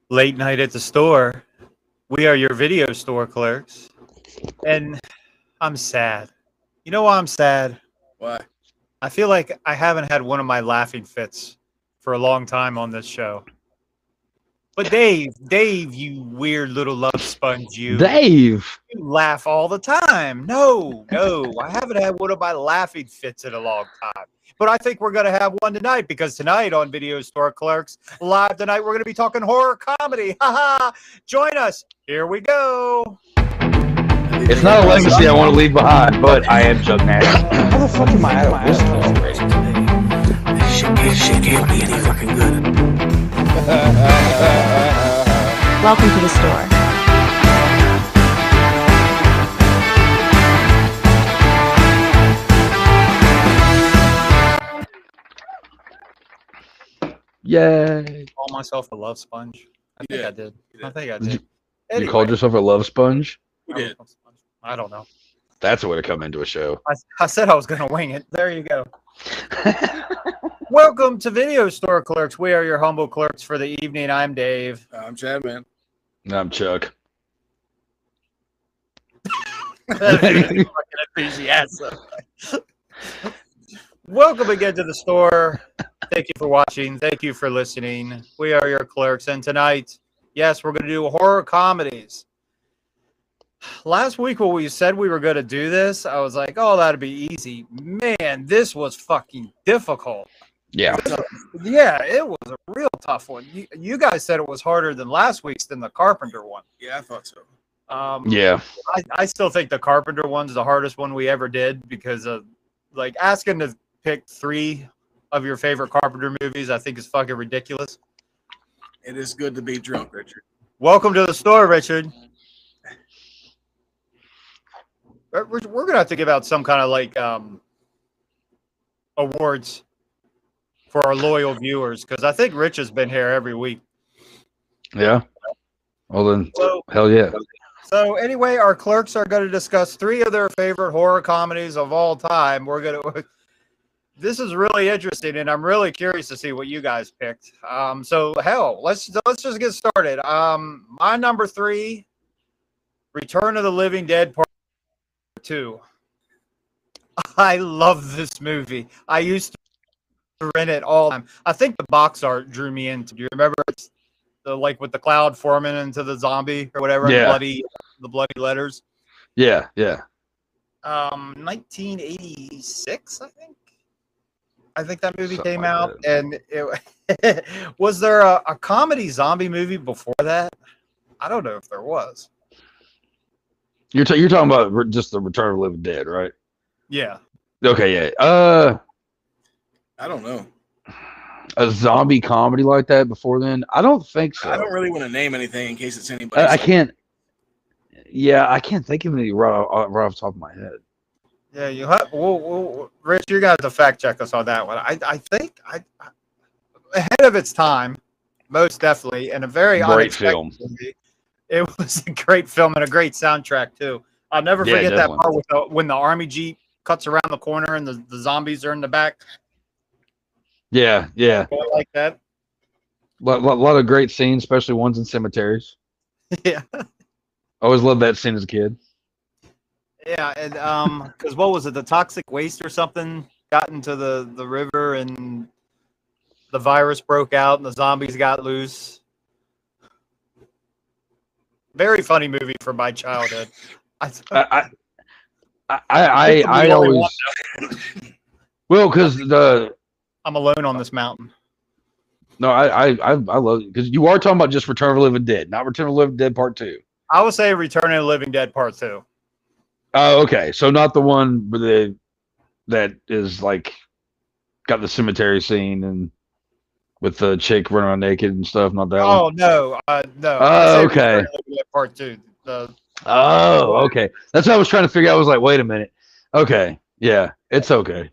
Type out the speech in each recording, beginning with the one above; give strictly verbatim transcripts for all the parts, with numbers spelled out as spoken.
Late night at the store. We are your video store clerks. And I'm sad. You know why I'm sad? Why? I feel like I haven't had one of my laughing fits for a long time on this show. But Dave, Dave, you weird little love sponge, you. Dave. You laugh all the time. No, no, I haven't had one of my laughing fits in a long time. But I think we're going to have one tonight because tonight on Video Store Clerks Live tonight, we're going to be talking horror comedy. Ha ha! Join us. Here we go. It's not a legacy I want to leave behind, but I am Chuck Nash. How the fuck am I out of whiskey already? This shit, this shit can't be any fucking good. Welcome to the store. Yay. Call myself a love sponge. I think Yeah. I did. I think I Did did. You called yourself a love sponge? We did. I don't know. That's a way to come into a show. I, I said I was going to wing it. There you go. Welcome to Video Store Clerks. We are your humble clerks for the evening. I'm Dave. I'm Chad, man. I'm Chuck. Fucking enthusiasm. Welcome again to the store. Thank you for watching. Thank you for listening. We are your clerks. And tonight, yes, we're going to do horror comedies. Last week when we said we were going to do this, I was like, oh, that'd be easy. Man, this was fucking difficult. Yeah. Yeah, it was a real tough one. You, you guys said it was harder than last week's than the Carpenter one. Yeah, I thought so. Um, Yeah. I, I still think the Carpenter one's the hardest one we ever did because of like asking to pick three of your favorite Carpenter movies, I think is fucking ridiculous. It is good to be drunk, Richard. Welcome to the store, Richard. We're, we're we're gonna have to give out some kind of like um, awards for our loyal viewers because I think Rich has been here every week. Yeah. Well then, So, hell yeah. so anyway, our clerks are going to discuss three of their favorite horror comedies of all time. We're gonna. This is really interesting, and I'm really curious to see what you guys picked. Um, so hell, let's let's just get started. Um, my number three, Return of the Living Dead Part Two. I love this movie. I used to rent it all the time. I think the box art drew me into. Do you remember it's the like with the cloud forming into the zombie or whatever? Yeah. The bloody, the bloody letters. Yeah, yeah. Um, nineteen eighty-six, I think. I think that movie Something came like out, that. and it was there a, a comedy zombie movie before that? I don't know if there was. You're ta- you're talking about re- just the Return of the Living Dead, right? Yeah, Okay, yeah. Uh, I don't know. a zombie comedy like that before then? I don't think so. I don't really want to name anything in case it's anybody. I, I can't. Yeah, I can't think of any right, off- right off the top of my head. yeah. You have, well, well, Rich, you're gonna have to fact check us on that one. I, I think I, I ahead of its time, most definitely, and a very Great unexpected film. movie. It was a great film and a great soundtrack too. I'll never Yeah, forget that definitely. part with the, when the army jeep cuts around the corner and the, the zombies are in the back. Yeah, yeah. I like that. A lot, lot, lot of great scenes, especially ones in cemeteries. Yeah. I always loved that scene as a kid. Yeah, and um, because what was it, the toxic waste or something got into the the river, and the virus broke out, and the zombies got loose. Very funny movie from my childhood. I, I, I, I, I, I always well because the I'm alone on this mountain. no, I, I, I, I love it because you are talking about just Return of the Living Dead, not Return of the Living Dead Part Two. I would say Return of the Living Dead Part Two. Oh, okay. So not the one with the that is like got the cemetery scene and with the chick running around naked and stuff. Not that one. Oh no, uh, no. Oh, I'd say okay. Return of the Living Dead Part Two. The Oh, okay. That's what I was trying to figure out. I was like, wait a minute. Okay, yeah, it's okay.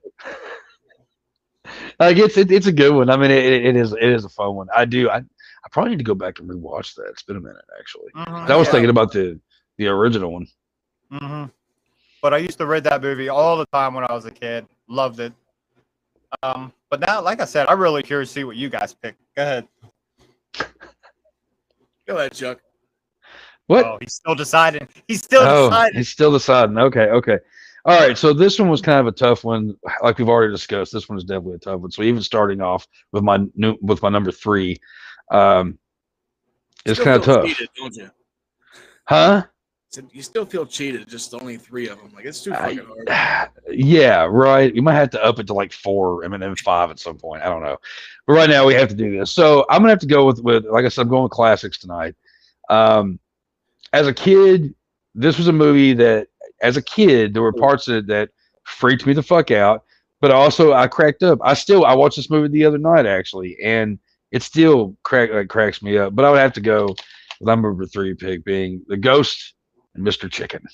Like it's it, it's a good one. I mean, it, it is it is a fun one. I do. I I probably need to go back and rewatch that. It's been a minute actually. Mhm, I was yeah. thinking about the the original one. Mhm. But I used to read that movie all the time when I was a kid. Loved it. Um, but now, like I said, I'm really curious to see what you guys pick. Go ahead. Go ahead, Chuck. What? Oh, he's still deciding. He's still Oh, deciding. he's still deciding. Okay, okay. All right. So this one was kind of a tough one, like we've already discussed. This one is definitely a tough one. So even starting off with my new with my number three, um, it's Still kind of feel tough, cheated, don't you? huh? So you still feel cheated, just only three of them. Like it's too I- fucking hard. Yeah, right. You might have to up it to like four, I mean, then five at some point. I don't know, but right now we have to do this. So I'm gonna have to go with with like I said, I'm going with classics tonight. Um, as a kid, this was a movie that, as a kid, there were parts of it that freaked me the fuck out, but also I cracked up. I still I watched this movie the other night actually, and it still crack like cracks me up. But I would have to go with my number three pick being The Ghost and Mister Chicken.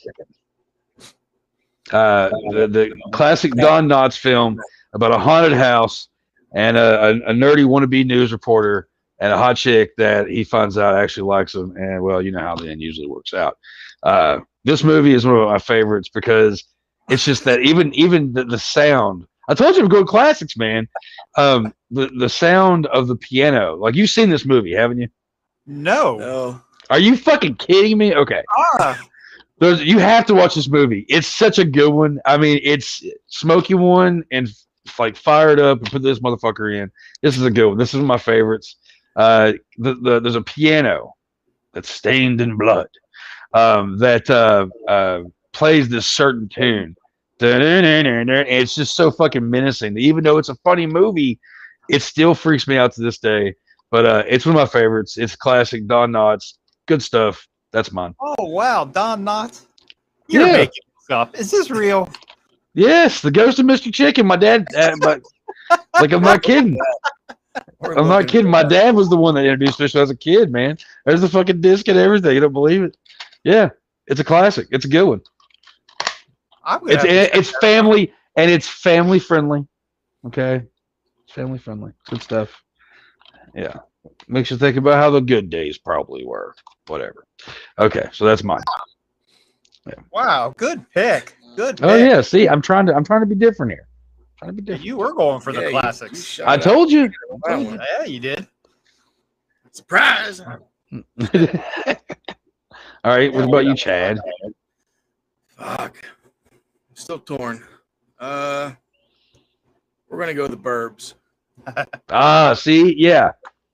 Uh, the the classic Don Knotts film about a haunted house and a, a, a nerdy wannabe news reporter and a hot chick that he finds out actually likes him, and well, you know how the end usually works out. Uh, this movie is one of my favorites because it's just that even even the, the sound. I told you I'm going classics, man. Um, the the sound of the piano. Like you've seen this movie, haven't you? No. No. Are you fucking kidding me? Okay. Ah, There's, you have to watch this movie. It's such a good one. I mean, it's smoky one and like fired up and put this motherfucker in. This is a good one. This is one of my favorites. Uh, the, the there's a piano that's stained in blood um, that uh, uh, plays this certain tune. And it's just so fucking menacing. Even though it's a funny movie, it still freaks me out to this day. But uh, it's one of my favorites. It's classic Don Knotts. Good stuff. That's mine. oh wow, Don Knotts. You're Yeah. making this up. Is this real? Yes, The Ghost of Mister Chicken. My dad, uh, but like I'm not kidding. We're I'm not looking kidding. for My that. dad was the one that introduced me as a kid, man. There's the fucking disc and everything. You don't believe it? Yeah, it's a classic. It's a good one. I'm gonna It's have to check it's that out. family and it's family friendly. Okay, it's family friendly. Good stuff. Yeah, makes you think about how the good days probably were. Whatever. Okay, so that's mine. Wow, good pick. Good. Oh pick. yeah, see, I'm trying to I'm trying to be different here. Trying to be Yeah, different. you were going for Yeah, the you- you classics. shot I it told you. out. That one. Yeah, you did. Surprise! All right, what about you, Chad? Fuck. Still torn. Uh, we're gonna go with the Burbs. Ah, see, yeah.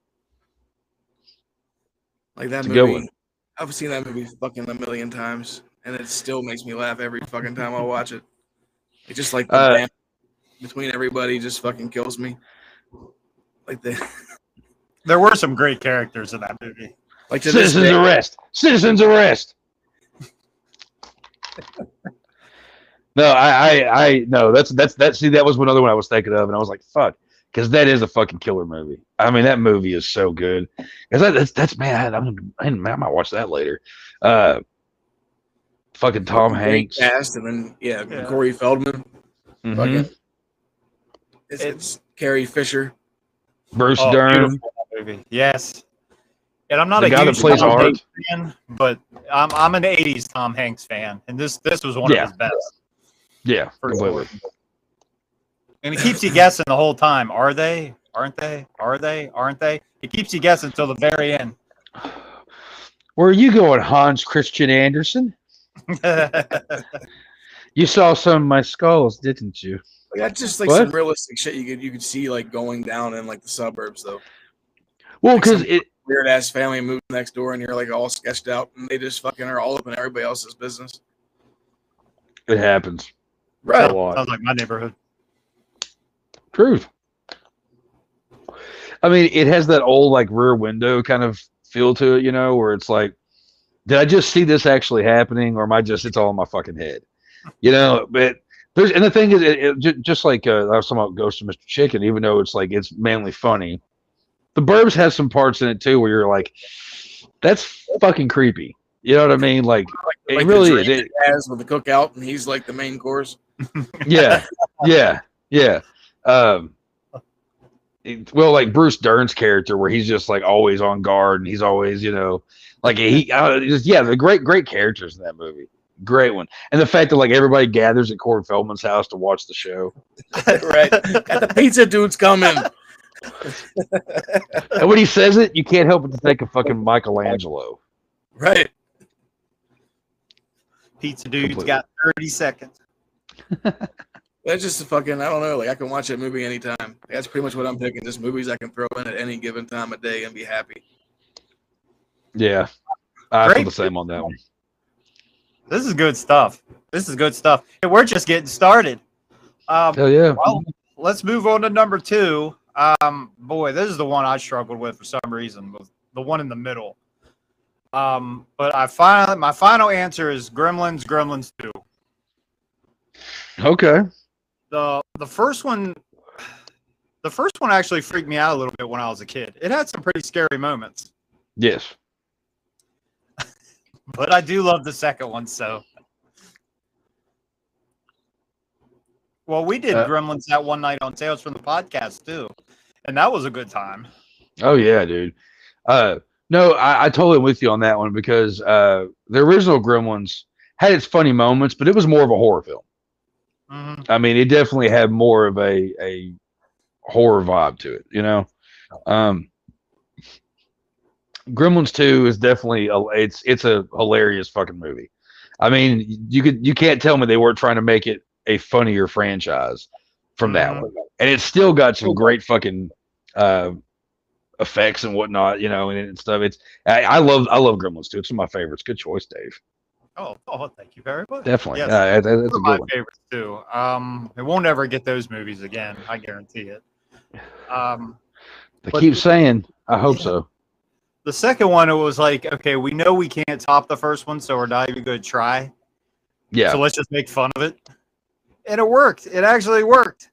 Like that It's a good movie. one. I've seen that movie fucking a million times, and it still makes me laugh every fucking time I watch it. It just like the Uh, band between everybody just fucking kills me. Like the There were some great characters in that movie. like to this Citizens day, arrest! Citizens arrest! No, I, I, I, no. That's that's that. See, that was one other one I was thinking of, and I was like, "Fuck," because that is a fucking killer movie. I mean, that movie is so good. Because that, that's that's man, I'm, I, I might watch that later. Uh, fucking Tom great Hanks. cast, and then yeah, Yeah. Corey Feldman. Mhm. Fucking, it's, It- it's Carrie Fisher. Bruce Oh, Dern. beautiful, that movie. Yes. And I'm not The a guy that huge plays Tom Art. Hanks fan, but I'm I'm an eighties Tom Hanks fan, and this this was one Yeah. of his best. Yeah, For completely. sure. And it keeps you guessing the whole time. Are they? Aren't they? Are they? Aren't they? It keeps you guessing until the very end. Where are you going, Hans Christian Andersen? You saw some of my skulls, didn't you? Like, that's just like What? some realistic shit you could you could see like going down in like the suburbs though. Well, Like because some- it. Weird ass family moves next door, and you're like all sketched out, and they just fucking are all up in everybody else's business. It happens. Right. A lot. Sounds like my neighborhood. Truth. I mean, it has that old like rear window kind of feel to it, you know, where it's like, did I just see this actually happening, or am I just it's all in my fucking head, you know? But there's and the thing is, it, it, ju- just like uh, I was talking about Ghost of Mister Chicken, even though it's like it's mainly funny, the Burbs has some parts in it too where you're like, that's fucking creepy. You know what I mean? Like, it Like really the is. drink It, it has with the cookout, and he's like the main course. yeah, yeah, yeah. Um, it- well, like Bruce Dern's character, where he's just like always on guard, and he's always, you know, like he, uh, just, yeah, the great, great characters in that movie, great one, and the fact that like everybody gathers at Corey Feldman's house to watch the show. Right. Got the pizza dude's coming. And when he says it, you can't help but to think of fucking Michelangelo. Right. Pizza dude's Completely. got thirty seconds. That's just a fucking, I don't know. Like, I can watch that movie anytime. That's pretty much what I'm picking. Just movies I can throw in at any given time of day and be happy. Yeah, I Great. feel the same on that one. This is good stuff. This is good stuff. And we're just getting started. Um, Hell yeah. well, let's move on to number two. Um, boy, this is the one I struggled with for some reason. Was the one in the middle. Um, but I finally, my final answer is Gremlins. Gremlins two. Okay. the The first one, the first one actually freaked me out a little bit when I was a kid. It had some pretty scary moments, Yes. but I do love the second one. So, well, we did Uh, Gremlins that one night on Tales from the Podcast too, and that was a good time. Oh yeah, dude. Uh, no, I, I totally am with you on that one because uh, the original Gremlins had its funny moments, but it was more of a horror film. hmm I mean, it definitely had more of a a horror vibe to it, you know. Um, Gremlins two is definitely a, it's it's a hilarious fucking movie. I mean, you could you can't tell me they weren't trying to make it a funnier franchise from that Mhm. one, and it's still got some great fucking uh, effects and whatnot, you know, and, and stuff. It's I, I love I love Gremlins two. It's one of my favorites. Good choice, Dave. Oh, oh, thank you very much. Definitely, Yes, uh, that- that's one a of my good one. favorites too. Um, it won't ever get those movies again. I guarantee it. Um, They but- keep saying, I hope so. the second one, it was like, okay, we know we can't top the first one, so we're not even going to try. Yeah, So let's just make fun of it, and it worked. It actually worked.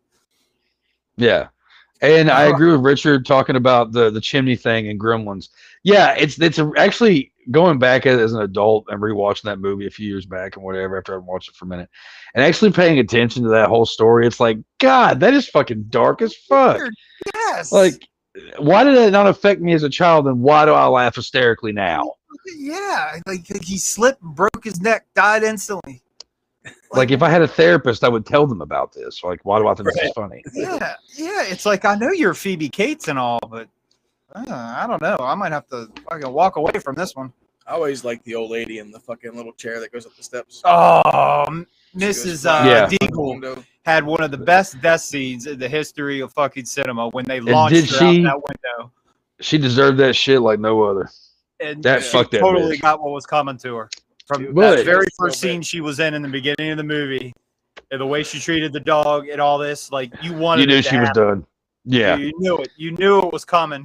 yeah. And I Uh-huh. agree with Richard talking about the the chimney thing and Gremlins. Yeah, it's it's a, actually going back as, as an adult and rewatching that movie a few years back and whatever after I watched it for a minute, and actually paying attention to that whole story. It's like, God, that is fucking dark as fuck. Weird. Yes. Like, why did that not affect me as a child, and why do I laugh hysterically now? yeah, like, like he slipped, broke his neck, died instantly. Like, if I had a therapist, I would tell them about this. Like, why do I think this is funny? yeah, yeah, it's like I know you're Phoebe Cates and all, but uh, I don't know. I might have to fucking walk away from this one. I always like the old lady in the fucking little chair that goes up the steps. Oh, She goes Missus Uh, flying Yeah. out the Deagle window. had one of the best death scenes in the history of fucking cinema when they launched did her she- out that window. She deserved that shit like no other. And That she fuck that totally bitch. got what was coming to her. From Dude, But- that very so first bad. scene she was in in the beginning of the movie, and the way she treated the dog and all this, like you wanted You knew it to she was happen. done. Yeah. You knew it. You knew it was coming.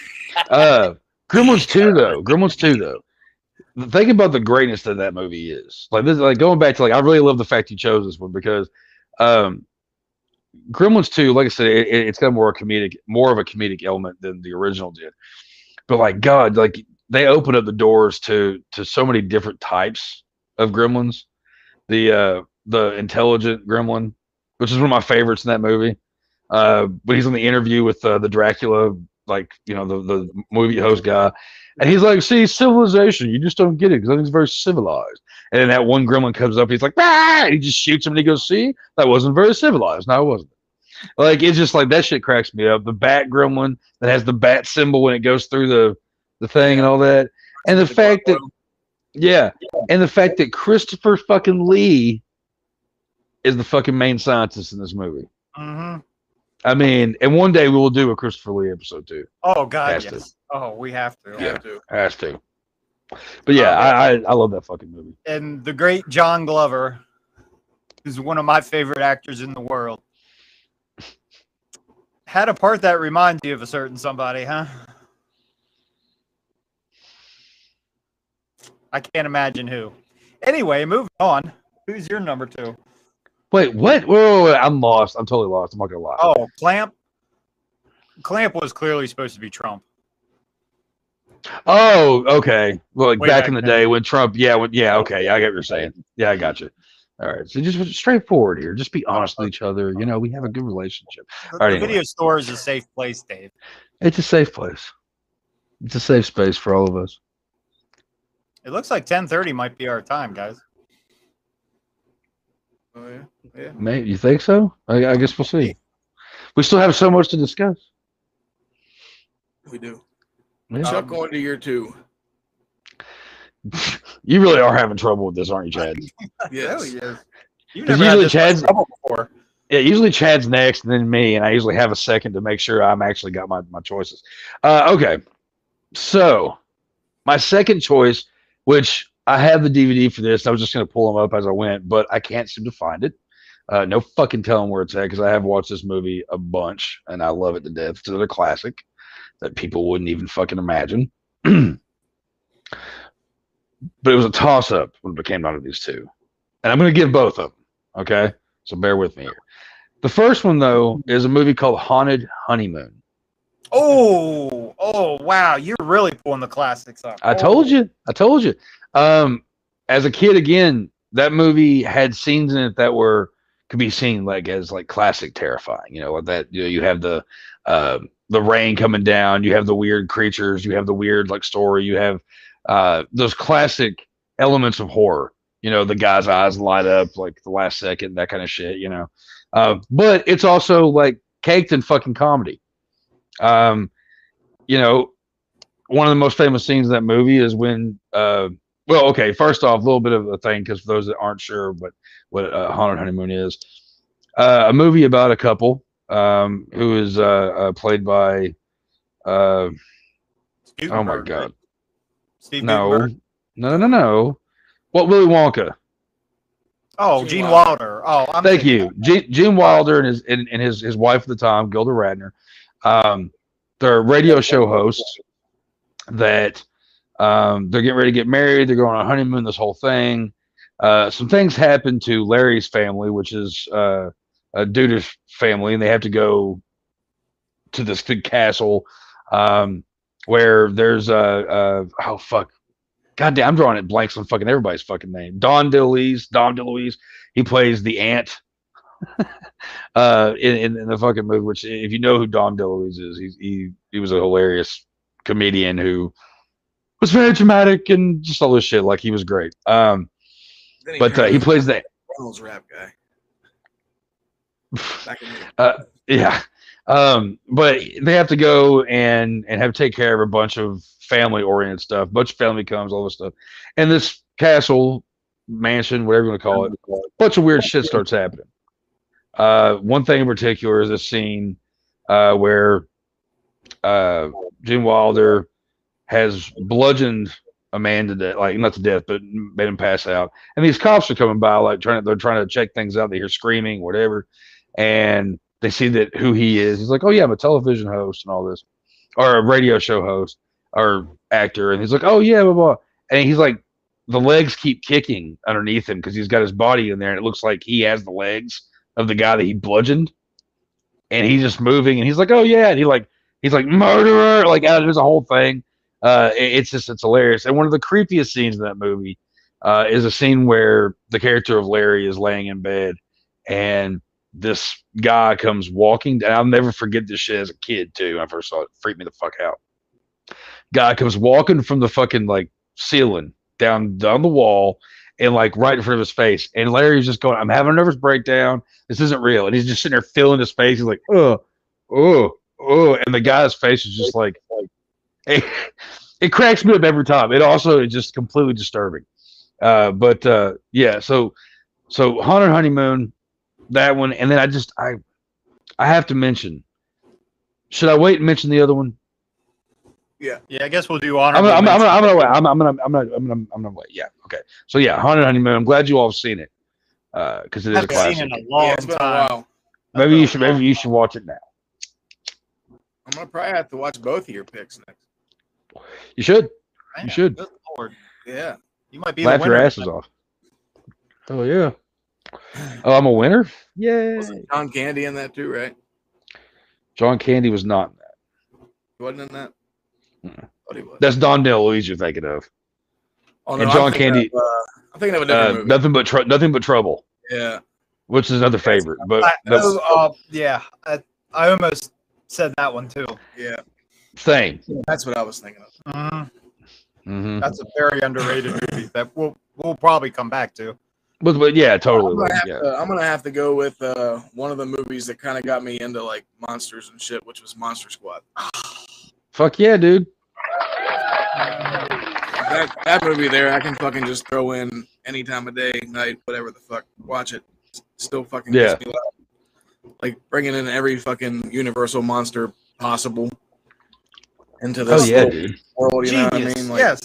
Uh, Gremlins two though. Gremlins two though. The thing about the greatness that that movie is, like this, like going back to like, I really love the fact you chose this one because, um, Gremlins two, like I said, it, it- it's got more a comedic, more of a comedic element than the original did. But like God, like they open up the doors to to so many different types of gremlins. The uh, the intelligent gremlin, which is one of my favorites in that movie. Uh, when he's on the interview with uh, the Dracula, like you know the the movie host guy, and he's like, "See, civilization, you just don't get it because everything's very civilized." And then that one gremlin comes up, he's like, "Ah!" And he just shoots him, and he goes, "See, that wasn't very civilized." No, it wasn't. Like it's just like that shit cracks me up. The bat gremlin that has the bat symbol when it goes through the the thing and all that, and the The fact that gargoyle. yeah, and the fact that Christopher fucking Lee is the fucking main scientist in this movie. hmm I mean, and one day we will do a Christopher Lee episode too. Oh God, Has to. yes. Oh, we have to. You have to. Has to. But yeah, Uh, I, I I love that fucking movie. And the great John Glover, who's one of my favorite actors in the world, had a part that reminds you of a certain somebody, huh? I can't imagine who. Anyway, moving on. Who's your number two? Wait, what? Whoa, whoa, whoa, I'm lost. I'm totally lost. I'm not gonna lie. Oh, Clamp. Clamp was clearly supposed to be Trump. Oh, okay. Well, like Way back back in the then. day when Trump, yeah, when, yeah, okay, I get what you're saying. Yeah, I got you. All right, so just straightforward here. Just be honest with each other. You know, we have a good relationship. The, All right, the anyway. video store is a safe place, Dave. It's a safe place. It's a safe space for all of us. It looks like ten thirty might be our time, guys. Oh yeah. Yeah. Maybe you think so? I, I guess we'll see. We still have so much to discuss. We do. Yeah. Chuck, Um, going to year two. You really are having trouble with this, aren't you, Chad? Yes. Hell yes. You've Because never had usually this much Chad's- trouble before. Yeah, usually Chad's next, and then me, and I usually have a second to make sure I'm actually got my, my choices. Uh, okay, so my second choice, which I have the D V D for this, I was just going to pull them up as I went, but I can't seem to find it. Uh, no fucking telling where it's at because I have watched this movie a bunch, and I love it to death. It's another classic that people wouldn't even fucking imagine. But it was a toss-up when it came down to these two. And I'm going to give both of them, okay? So bear with me here. The first one, though, is a movie called Haunted Honeymoon. Oh, oh, wow. You're really pulling the classics up. I Oh. told you. I told you. Um, as a kid, again, that movie had scenes in it that were could be seen like as like classic terrifying. You know, like that. You know, you have the uh, the rain coming down. You have the weird creatures. You have the weird like story. You have uh, those classic elements of horror. You know, the guy's eyes light up like the last second, that kind of shit. You know. Uh, but it's also like caked in fucking comedy. Um, you know, one of the most famous scenes in that movie is when, uh, well, okay, first off, a little bit of a thing because for those that aren't sure what what uh, Haunted Honeymoon is, uh, a movie about a couple um, who is uh, uh, played by, uh, oh my Gutenberg, god, right? Steve no, Gutenberg? no, no, no, no, what Willy Wonka. Oh, Gene Gene Wilder. Wilder. Oh, I'm Thank thinking- you, Gene, Gene Wilder and his and, and his his wife at the time, Gilda Radner. Um, they're radio show hosts that um, they're getting ready to get married. They're going on a honeymoon. This whole thing. Uh, some things happen to Larry's family, which is uh, a dude's family, and they have to go to this big castle um, where there's a uh, uh, oh fuck. God damn, I'm drawing it blanks on fucking everybody's fucking name. Don DeLuise, Don DeLuise. He plays the aunt uh, in, in, in the fucking movie. Which, if you know who Don DeLuise is, he he he was a hilarious comedian who was very dramatic and just all this shit. Like he was great. Um, Then but uh, turned he into plays that. Reynolds rap guy. Back in the Uh, yeah. Um, but they have to go and and have to take care of a bunch of family oriented stuff. Bunch of family comes, all this stuff, and this castle, mansion, whatever you want to call it, a bunch of weird shit starts happening. Uh, one thing in particular is a scene uh, where uh, Gene Wilder has bludgeoned a man to death, like not to death, but made him pass out. And these cops are coming by, like trying to, they're trying to check things out. They hear screaming, whatever, and they see that who he is. He's like, "Oh yeah, I'm a television host and all this, or a radio show host or actor." And he's like, "Oh yeah, blah blah." And he's like, the legs keep kicking underneath him because he's got his body in there, and it looks like he has the legs of the guy that he bludgeoned, and he's just moving. And he's like, "Oh yeah," and he like he's like murderer, like uh, there's a whole thing. Uh, it- it's just it's hilarious. And one of the creepiest scenes in that movie uh, is a scene where the character of Larry is laying in bed, and this guy comes walking down. I'll never forget this shit as a kid too. When I first saw it, it freaked me the fuck out. Guy comes walking from the fucking like ceiling down down the wall and like right in front of his face. And Larry's just going, "I'm having a nervous breakdown. This isn't real." And he's just sitting there filling his face. He's like, "Oh, oh, oh," and the guy's face is just like, like it, it cracks me up every time. It also is just completely disturbing. Uh, but uh, yeah, so so Haunted Honeymoon. That one, and then I just I I have to mention. Should I wait and mention the other one? Yeah, I guess we'll do I'm honorable gonna, I'm, gonna, I'm, mentions. gonna, I'm gonna wait. I'm, I'm gonna I'm gonna I'm gonna I'm gonna wait. Yeah, okay. So yeah, Haunted Honeymoon. I'm glad you all have seen it because uh, it is a Haven't classic. seen it in a long yeah, it's been a time. while. Maybe you should maybe you should watch it now. I'm gonna probably have to watch both of your picks next. You should. Man, You should. good Lord. Yeah. You might be Laugh the your winner. asses off. Oh yeah. Oh, I'm a winner. Yay! Wasn't John Candy in that too, right? John Candy was not in that. He wasn't in that. Mm-mm. Thought he was. That's Don DeLuise you're thinking of. Oh, and I'm John thinking Candy- of, uh, I'm thinking of a different Uh, movie. nothing but tr- nothing but trouble, Yeah. which is another favorite. But I, that's oh, uh, yeah, I, I almost said that one too. Yeah. same. That's what I was thinking of. Mhm. Mm-hmm. That's a very underrated movie that we'll we'll probably come back to. But, but yeah, totally. I'm gonna, like, have yeah. to, I'm gonna have to go with uh, one of the movies that kind of got me into like monsters and shit, which was Monster Squad. Fuck yeah, dude. That, that movie there, I can fucking just throw in any time of day, night, whatever the fuck. Watch it. Still fucking Yeah. gets me loud. Like bringing in every fucking Universal monster possible into Oh this yeah, little dude. world. You know what I Genius. mean? Like, yes.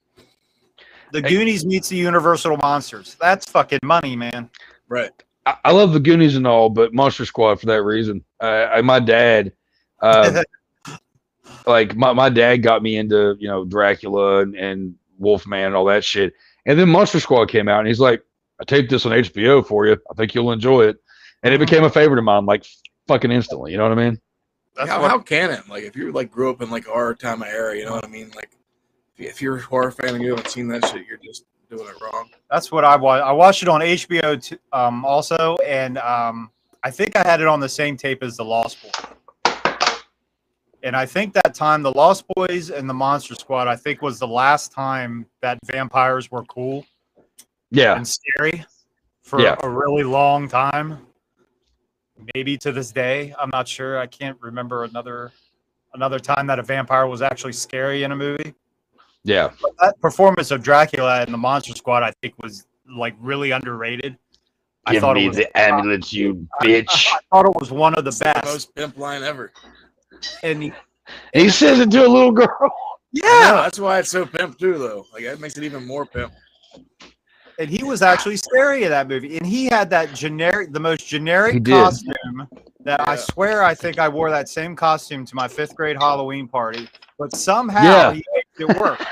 The Goonies meets the Universal monsters. That's fucking money, man. right. I, I love the Goonies and all, but Monster Squad for that reason. Uh, I, my dad, uh, like my, my dad got me into, you know, Dracula and, and Wolfman and all that shit. And then Monster Squad came out and he's like, I taped this on H B O for you. I think you'll enjoy it. And it became a favorite of mine, like fucking instantly. You know what I mean? That's how, what, how can it? Like, if you like grew up in like a horror time of era, you know what I mean? Like, if, if you're a horror fan and you haven't seen that shit, you're just doing it wrong. that's what I watched. I watched it on H B O t- um, also, and um, I think I had it on the same tape as The Lost Boys. And I think that time, The Lost Boys and the Monster Squad, I think was the last time that vampires were cool Yeah. and scary for Yeah. a really long time. Maybe to this day, I'm not sure. I can't remember another another time that a vampire was actually scary in a movie. Yeah. But that performance of Dracula and the Monster Squad, I think, was like really underrated. I thought it was, amulet, you bitch. I thought it was one of the It's the best. most pimp line ever. And he, He says it to a little girl. Yeah, yeah, that's why it's so pimp too, though. Like that makes it even more pimp. and he was actually scary in that movie. And he had that generic, the most He generic did. costume that I Yeah. swear I think I wore that same costume to my fifth grade Halloween party. But somehow Yeah. he makes it work.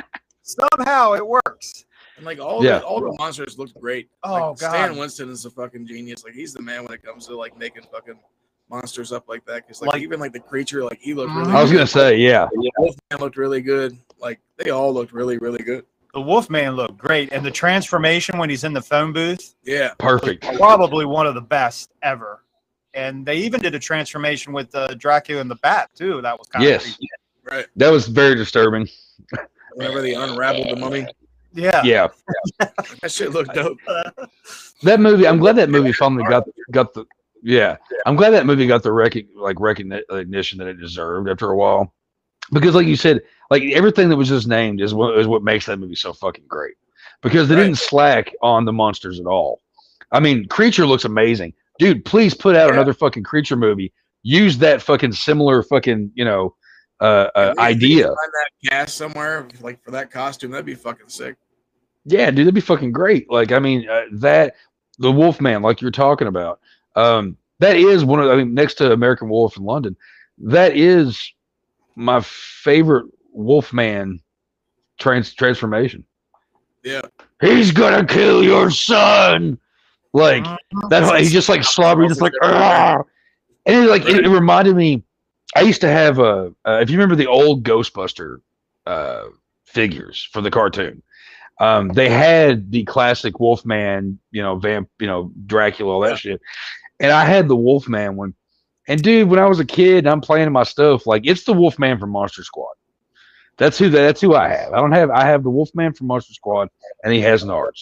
Somehow it works. And like all Yeah. the all the monsters looked great. Oh, like, God. Stan Winston is a fucking genius. Like he's the man when it comes to like making fucking monsters up like that. Because like, Like- even like the creature, like he looked really. I was good. gonna say, yeah. Wolfman looked really good. Like they all looked really really good. The Wolfman looked great. And the transformation when he's in the phone booth, Yeah. Perfect. probably one of the best ever. And they even did a transformation with uh, Dracula and the Bat too. That was kind Yes. of creepy. Right. That was very disturbing. Whenever they unraveled the mummy, Yeah. Yeah. that shit looked dope. That movie, I'm glad that movie finally got got the yeah. I'm glad that movie got the rec- like recognition that it deserved after a while. Because like you said, like everything that was just named is what is what makes that movie so fucking great. Because they Right. didn't slack on the monsters at all. I mean, Creature looks amazing. Dude, please put out Yeah. another fucking Creature movie. Use that fucking similar fucking, you know, uh, uh If we- if we idea. could find that cast somewhere, like for that costume, that'd be fucking sick. Yeah, dude, that'd be fucking great. Like, I mean, uh, that the Wolfman, like you're talking about, um, that is one of. I mean, next to American Wolf in London, that is my favorite Wolfman trans transformation. Yeah. He's gonna kill your son. Like that. whole- He's just like slobbery, just like. "Argh!" And it, like it, it reminded me. I used to have a. Uh, if you remember the old Ghostbuster uh, figures for the cartoon. Um, they had the classic Wolfman, you know, vamp, you know, Dracula, all that Yeah. shit. And I had the Wolfman one. And dude, when I was a kid and I'm playing my stuff, like it's the Wolfman from Monster Squad. That's who that's who I have. I don't have I have the Wolfman from Monster Squad and he has Nards.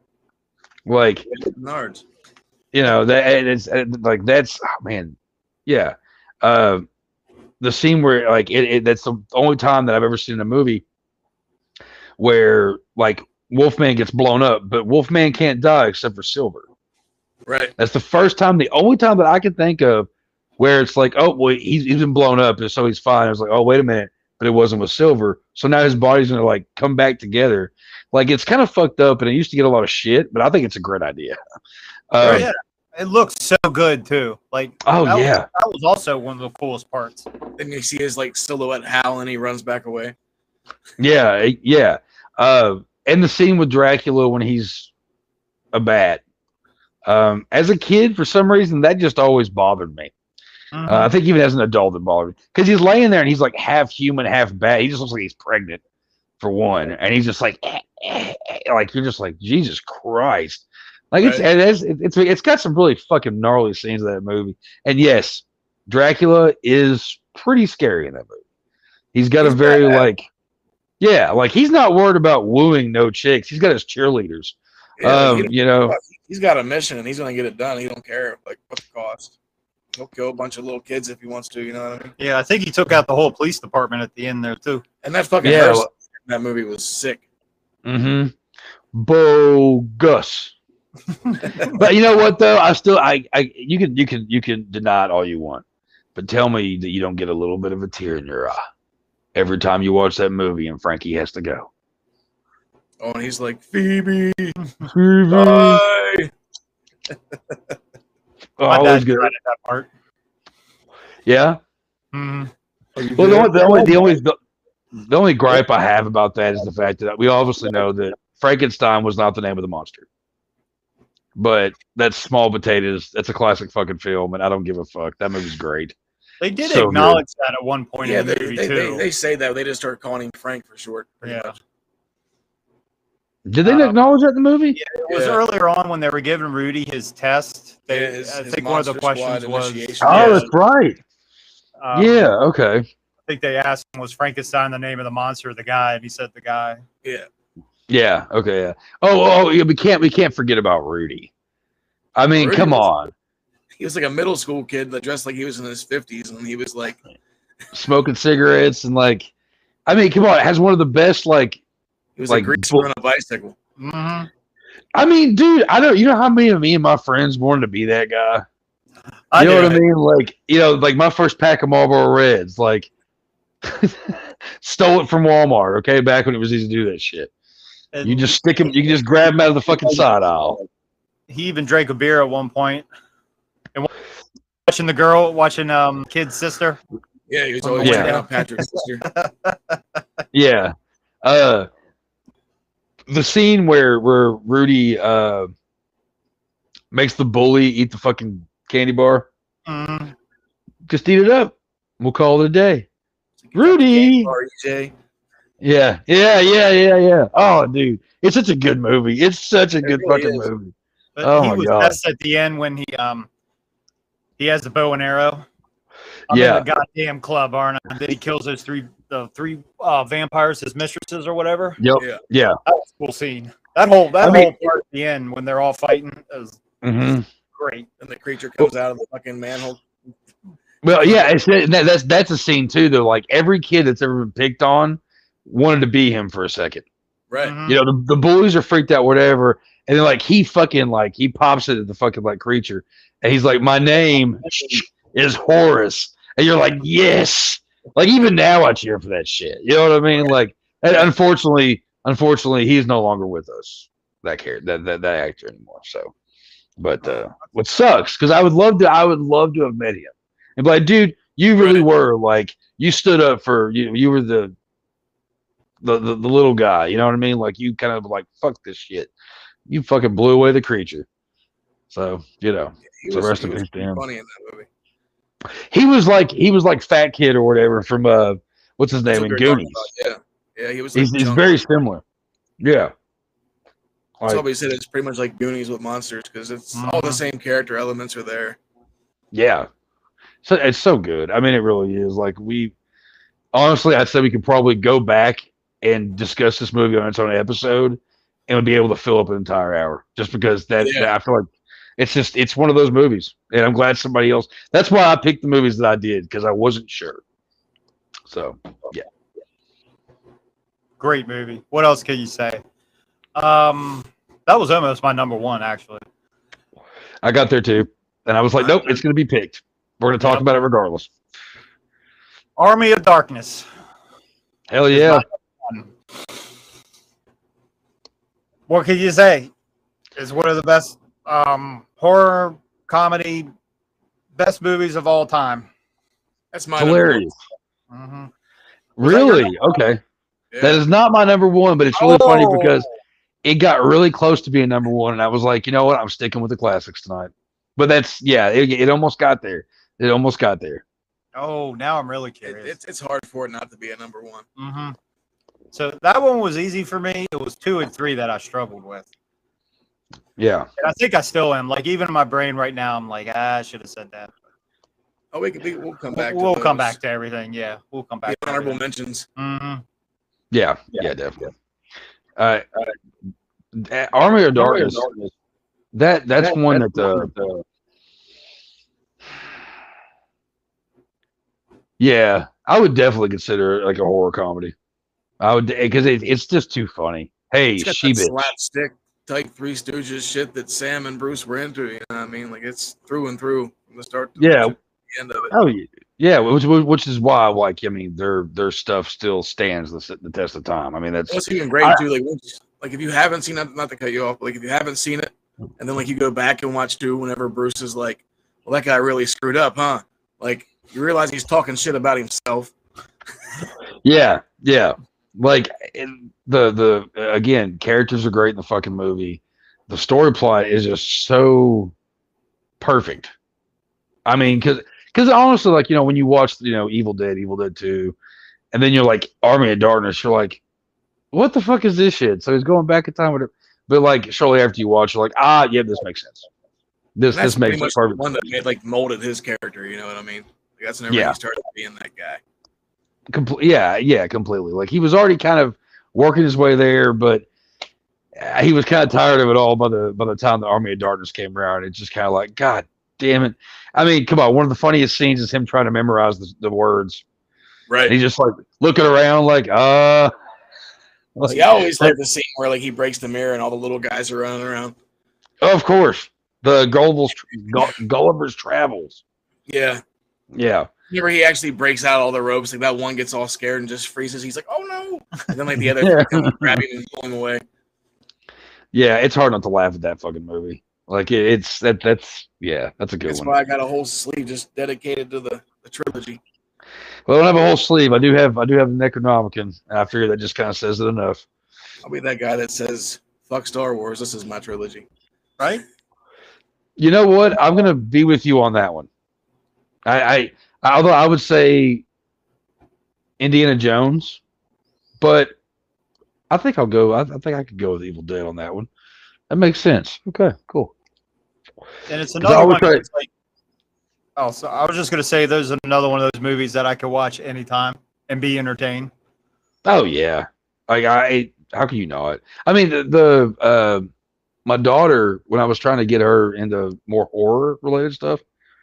Like, Nards. you know, that and it's and, like that's oh, man, yeah. Uh, the scene where like it, it that's the only time that I've ever seen in a movie where like Wolfman gets blown up, but Wolfman can't die except for Silver. Right. That's the first time, the only time that I can think of where it's like, oh, well, he's, he's been blown up, and so he's fine. I was like, oh, wait a minute, but it wasn't with Silver. So now his body's gonna like come back together. Like it's kind of fucked up, and it used to get a lot of shit, but I think it's a great idea. Um, yeah. It looks so good too. Like Oh that yeah, was, that was also one of the coolest parts. Then you see his like silhouette howl and he runs back away. yeah, it- yeah. Uh, and the scene with Dracula when he's a bat. Um, as a kid, for some reason, that just always bothered me. Mhm. Uh, I think even as an adult, it bothered me because he's laying there and he's like half human, half bat. He just looks like he's pregnant, for one, and he's just like, eh, eh, eh, like you're just like Jesus Christ. Like it's, Right. it's it's it's it's got some really fucking gnarly scenes in that movie. And yes, Dracula is pretty scary in that movie. He's got He's a very badass. like, yeah, like he's not worried about wooing no chicks. He's got his cheerleaders. Yeah, um, he- you know, he's got a mission and he's gonna get it done. He don't care like what the cost. He'll kill a bunch of little kids if he wants to. You know what I mean? Yeah, I think he took out the whole police department at the end there too. And that fucking Yeah, nurse well- in that movie was sick. Mm-hmm. Bogus. But you know what though? I still I, I you can you can you can deny it all you want. But tell me that you don't get a little bit of a tear in your eye every time you watch that movie and Frankie has to go. Oh, and he's like, Phoebe, Phoebe. bye. Oh, My always dad good. cried at that part. Yeah. Mhm. Well, the only, the only the only the, the only gripe I have about that is the fact that we obviously know that Frankenstein was not the name of the monster. But that's small potatoes. That's a classic fucking film, and I don't give a fuck. That movie's great. They did So acknowledge that at one point Yeah, in the they, movie they, too. they, they say that. They just start calling him Frank for short. pretty Yeah. much. Did they Uh, acknowledge that in the movie? It was Yeah. earlier on when they were giving Rudy his test. They, Yeah, his- I his think one of the Monster Squad questions was, initiation. Oh, Yeah. that's right. um, Yeah. Okay. I think they asked him, was Frankenstein the name of the monster or the guy? And he said the guy. Yeah. Yeah. Okay. Yeah. Oh. Oh. Yeah, we can't. We can't forget about Rudy. I mean, Rudy come was- on. He was like a middle school kid that dressed like he was in his fifties, and he was like, Smoking cigarettes and like, I mean, come on. It has one of the best like. he was Like, like a greaser bull- on a bicycle. Mm-hmm. I mean, dude, I don't. You know how many of me and my friends wanted to be that guy. I You know do. what I mean? Like, you know, like my first pack of Marlboro Reds, like, stole it from Walmart. Okay, back when it was easy to do that shit. And You just stick them. You can just grab them out of the fucking side aisle. he even drank a beer at one point. And watching the girl, watching um kid's sister. Yeah, he was always Yeah. checking out Patrick's sister. Yeah. Uh, the scene where where Rudy uh makes the bully eat the fucking candy bar. Mhm. Just eat it up. We'll call it a day. Rudy. R E J. Yeah, yeah, yeah, yeah, yeah. Oh, dude, it's such a good movie. It's such a good really fucking is. movie. But Oh he my was God. best at the end when he um he has the bow and arrow. I'm Yeah. in the goddamn club, aren't I? Then he kills those three the three uh, vampires, his mistresses or whatever. Yep. Yeah. Yeah. That was a cool scene. That whole that I mean- whole part at the end when they're all fighting is hmm great. And the creature comes out of the fucking manhole. Well, yeah, it's that, that's that's a scene too. Though, like every kid that's ever been picked on wanted to be him for a second. Right. Mhm. You know, the, the bullies are freaked out, whatever, and then like he fucking like he pops it at the fucking like creature, and he's like, "My name is Horace," and you're like, "Yes!" Like even now, I cheer for that shit. You know what I mean? Like, and unfortunately, unfortunately, he's no longer with us. That character, that that, that actor anymore. So, but uh, what sucks because I would love to, I would love to have met him and be like, dude, you really were like, you stood up for you. You were the the, the the little guy, you know what I mean? Like you kind of like fuck this shit. You fucking blew away the creature. So you know, He So was, rest he in was peace to pretty him. funny in that movie. he was like he was like Fat Kid or whatever from uh what's his That's name what in we were talking Goonies. about, Yeah. Yeah, he was like He's he's Chunk. very similar. Yeah. That's Like, why we said it's pretty much like Goonies with monsters because it's all the Mhm. same character elements are there. yeah. So it's so good. I mean, it really is. Like we honestly, I'd say we could probably go back and discuss this movie on its own episode, and would be able to fill up an entire hour just because that, Yeah. that I feel like it's just it's one of those movies, and I'm glad somebody else. That's why I picked the movies that I did because I wasn't sure. So yeah, Great movie. What else can you say? Um, that was almost my number one, actually. I got there too, and I was like, nope, it's going to be picked. We're going to talk Yep. about it regardless. Army of Darkness. Hell yeah. What can you say? It's one of the best um, horror comedy, best movies of all time. That's my number Hilarious. hmm Really? Okay. one. Yeah. That is not my number one, but it's really funny Oh. because it got really close to being number one, and I was like, you know what? I'm sticking with the classics tonight. But that's yeah, it, it almost got there. It almost got there. Oh, now I'm really It- curious. it's it's hard for it not to be a number one. hmm So that one was easy for me. It was two and three that I struggled with. Yeah. And I think I still am. Like, even in my brain right now, I'm like, ah, I should have said that. Oh, we can we, we'll come back. We'll to come those. back to everything. Yeah, we'll come back The to honorable everything. mentions. hmm Yeah. Yeah, definitely. Uh, uh, Army of Darkness. That that's one that the, the Yeah, I would definitely consider it like a horror comedy. I would because it, it's just too funny. Hey, It's got she that bitch. slapstick type Three Stooges shit that Sam and Bruce were into. You know what I mean? Like it's through and through from the start to Yeah. the end of it. Oh yeah, yeah. Which which is why like I mean their their stuff still stands the, the test of time. I mean that's It's even great I- too. Like, once- like if you haven't seen it, not to cut you off, but like if you haven't seen it, and then like you go back and watch two, whenever Bruce is like, "Well, that guy really screwed up, huh?" Like you realize he's talking shit about himself. yeah yeah. Like in the the uh, again characters are great in the fucking movie. The story plot is just so perfect. I mean, because because honestly, like you know, when you watch you know Evil Dead, Evil Dead Two, and then you're like Army of Darkness, you're like, what the fuck is this shit? So he's going back in time with it, but like shortly after you watch, you're like, ah, yeah, this makes sense. This And that's this makes pretty much perfect. the one that made, like molded his character. You know what I mean? Like, that's whenever Yeah. he started being that guy. Comple- yeah, yeah, completely. Like he was already kind of working his way there, but uh, he was kind of tired of it all by the by the time the Army of Darkness came around. It's just kind of like, God damn it! I mean, come on. One of the funniest scenes is him trying to memorize the, the words. Right. And he's just like looking around, like, uh. Like, See, I always like the scene where like he breaks the mirror and all the little guys are running around. of course, the Gulliver's, Gulliver's Travels. Yeah. Yeah, Whenever he actually breaks out all the ropes, like that one gets all scared and just freezes. He's like, "Oh no!" And then like the other Yeah. three come and grab him and pull him away. yeah. It's hard not to laugh at that fucking movie. Like it, it's that that's yeah, that's a good That's one. why I got a whole sleeve just dedicated to the, the trilogy. Well, I don't have a whole sleeve. I do have I do have the Necronomicon, and I figure that just kind of says it enough. I'll be that guy that says, "Fuck Star Wars. This is my trilogy." Right? You know what? I'm gonna be with you on that one. I, I although I would say Indiana Jones, but I think I'll go. I, I think I could go with Evil Dead on that one. That makes sense. Okay, cool. And it's I another always one. try- That's like, oh, so I was just gonna say, there's another one of those movies that I could watch anytime and be entertained. Oh yeah. Like I, how can you not? I mean, the, the uh, my daughter when I was trying to get her into more horror related stuff,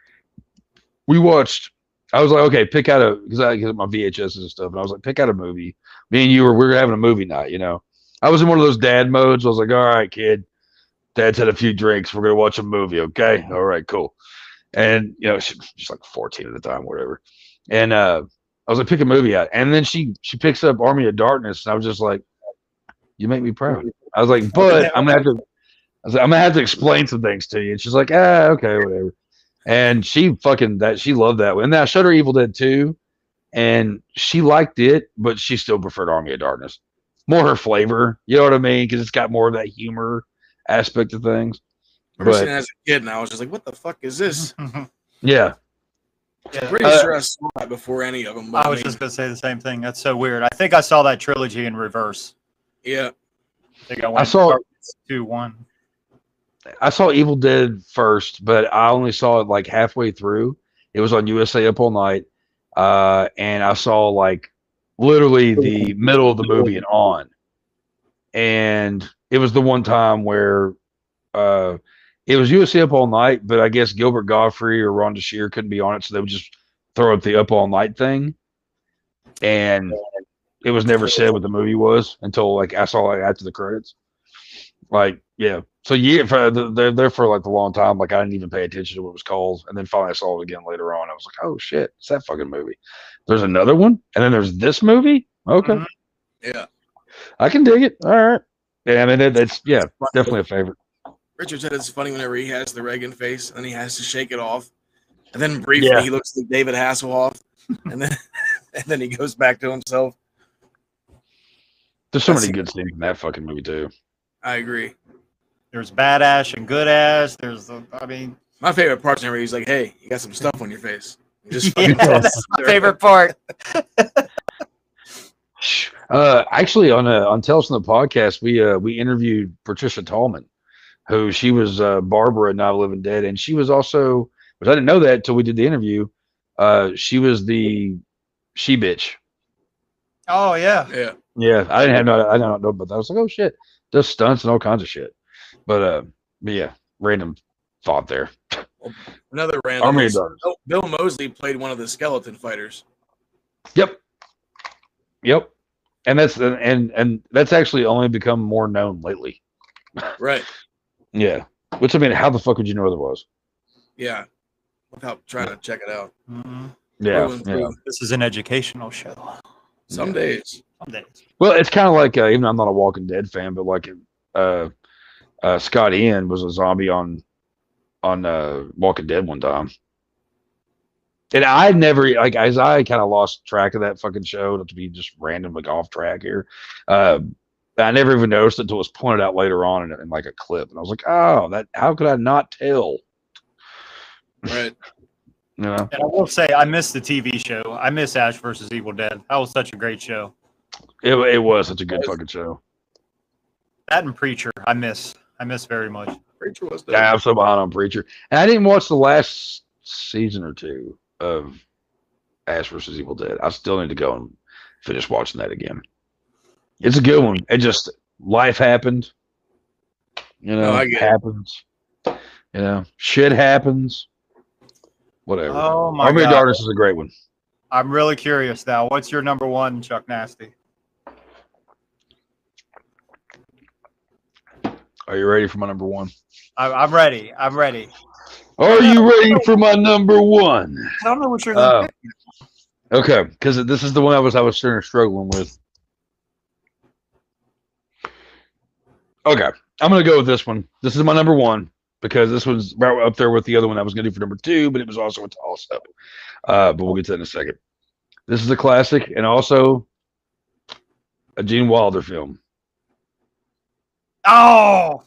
we watched. I was like, okay, pick out a because I get my V H Ss and stuff, and I was like, pick out a movie. Me and you were we were having a movie night, you know. I was in one of those dad modes. I was like, all right, kid, dad's had a few drinks. We're gonna watch a movie, okay? All right, cool. And you know, she, she's like fourteen at the time, whatever. And uh, I was like, pick a movie out, and then she she picks up Army of Darkness, and I was just like, you make me proud. I was like, but I'm gonna have to. I was like, I'm gonna have to explain some things to you. And she's like, ah, okay, whatever. And she fucking that she loved that one. And then I showed her Evil Dead two, and she liked it, but she still preferred Army of Darkness. More her flavor, you know what I mean? Because it's got more of that humor aspect of things. I remember But- seeing it as a kid, and I was just like, "What the fuck is this?" Yeah, Yeah. Pretty Uh, sure I saw that before any of them. But I was mean, just gonna say the same thing. That's so weird. I think I saw that trilogy in reverse. yeah. I think I went saw- two one. I saw Evil Dead first, but I only saw it like halfway through. It was on U S A Up All Night, uh, and I saw like literally the middle of the movie and on. And it was the one time where uh, it was U S A Up All Night, but I guess Gilbert Godfrey or Rhonda Shear couldn't be on it, so they would just throw up the Up All Night thing. And it was never said what the movie was until like I saw it after the credits. Like, yeah. So yeah, for they're there for like a long time. Like I didn't even pay attention to what it was called, and then finally I saw it again later on. I was like, oh shit, it's that fucking movie. There's another one, and then there's this movie. Okay, Mhm. Yeah. I can dig it. All right. Yeah, I mean that, that's yeah, definitely a favorite. Richard said it's funny whenever he has the Reagan face and then he has to shake it off, and then briefly Yeah. he looks like David Hasselhoff, and then and then he goes back to himself. There's so That's- many good scenes in that fucking movie too. I agree. There's badass and good ass. There's, the, I mean, My favorite part's whenever he's like, "Hey, you got some stuff on your face." He just yeah, fucking tosses that's my it. favorite part. Uh, actually, on uh, on Tales from the podcast, we uh we interviewed Patricia Tallman, who she was uh, Barbara in Night of the Living Dead, and she was also, which I didn't know that until we did the interview. Uh, she was the she bitch. Oh yeah. Yeah. Yeah, I didn't have no, I didn't know about that. I was like, oh shit, does stunts and all kinds of shit. But uh, but yeah, random thought there. Another random. Army of is Darkness. Bill, Bill Moseley played one of the skeleton fighters. Yep. Yep. And that's and and that's actually only become more known lately. Right. Yeah. Which I mean, how the fuck would you know otherwise? Yeah. Without trying to check it out. Mhm. Yeah. Through and Yeah. through. This is an educational show. Some Yeah. days. Some days. Well, it's kind of like uh, even though I'm not a Walking Dead fan, but like uh, uh, Scott Ian was a zombie on on uh, Walking Dead one time, and I never like as I kind of lost track of that fucking show, not to be just random like off track here. Uh, I never even noticed it until it was pointed out later on in, in like a clip, and I was like, oh, that how could I not tell? Right. You know, And I will say, I miss the T V show. I miss Ash versus Evil Dead. That was such a great show. it it was such a good fucking show. That and Preacher, I miss. I miss very much. Preacher was the Yeah, I'm so behind on Preacher, and I didn't watch the last season or two of Ash versus Evil Dead. I still need to go and finish watching that again. It's a good one. It just life happened, you know. No, I get it. happens, you know. Shit happens. Whatever. Oh my Army of God. Darkness is a great one. I'm really curious now. What's your number one, Chuck Nasty? Are you ready for my number one? I, I'm ready. I'm ready. Are you ready for my number one? I don't know what you're gonna Uh, pick. Okay, because this is the one I was I was sort of struggling with. Okay, I'm gonna go with this one. This is my number one because this was right up there with the other one I was gonna do for number two, but it was also a toss up. Uh, but we'll get to that in a second. This is a classic and also a Gene Wilder film. Oh,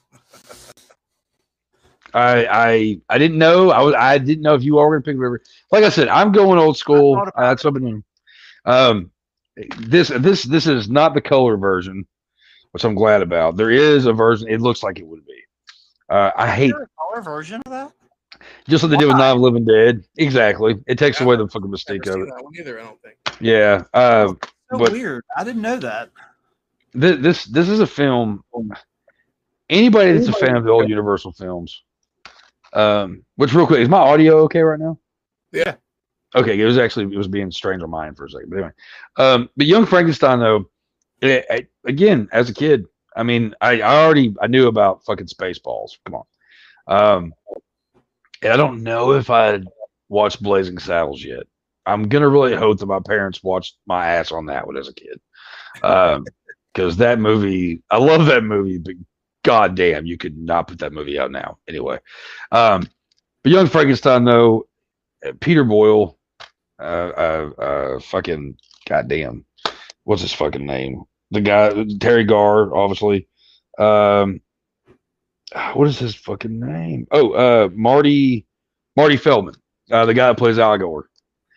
I I I didn't know I was I didn't know if you all were gonna pick River. Like I said, I'm going old school. I thought about Uh, that's something. Um, this this this is not the color version, which I'm glad about. There is a version. It looks like it would be. Uh, I is hate there a color version of that? just like they did with Night of the Living Dead. Exactly. It takes Yeah, away the fucking Never mystique of seen it. that one either, I don't think. Yeah. Uh, So But- weird. I didn't know that. this this this is a film. Anybody that's a fan of the old Universal films. Um, which real quick, is my audio okay right now? Yeah. Okay, it was actually it was being strange on mine for a second. But anyway, um, but Young Frankenstein though, it, it- again as a kid, I mean, I, I already I knew about fucking Spaceballs. Come on, um, and I don't know if I watched Blazing Saddles yet. I'm gonna really hope that my parents watched my ass on that one as a kid, because that movie, I love that movie, but god damn, you could not put that movie out now. Anyway, um, but Young Frankenstein though, uh, Peter Boyle, uh, uh, uh, fucking goddamn, what's his fucking name? The guy, Terry Garr, obviously. Um, what is his fucking name? Oh, uh, Marty, Marty Feldman, uh, the guy that plays Igor.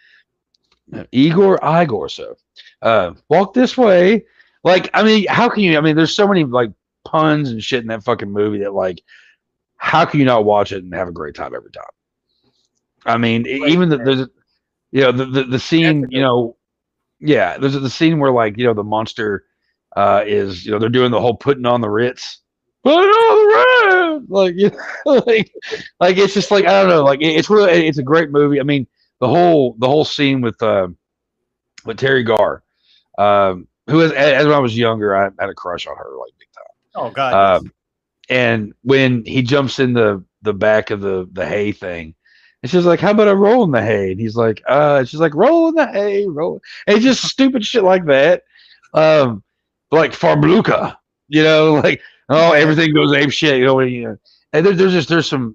Igor Igor. So, uh, walk this way. Like, I mean, how can you? I mean, there's so many like puns and shit in that fucking movie that like, how can you not watch it and have a great time every time? I mean, even the, there's, you know, the, the the scene, you know, yeah, there's the scene where like, you know, the monster uh is, you know, they're doing the whole putting on the Ritz, put on the Ritz, like, you know, like, like it's just like, I don't know, like it, it's really, it's a great movie. I mean, the whole the whole scene with uh with Terry Garr, um, who is, as when I was younger, I had a crush on her like big time. Oh God. Um, and when he jumps in the the back of the the hay thing, and she's like, "How about I roll in the hay?" And he's like, "Uh," she's like, "Roll in the hay, roll." And it's just stupid shit like that. Um, like Farbluka, you know, like oh, everything goes ape shit, you know. And, you know, and there, there's just there's some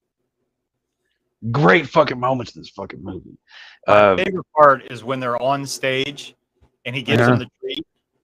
great fucking moments in this fucking movie. My Uh, favorite part is when they're on stage and he gives Uh-huh. them the treat.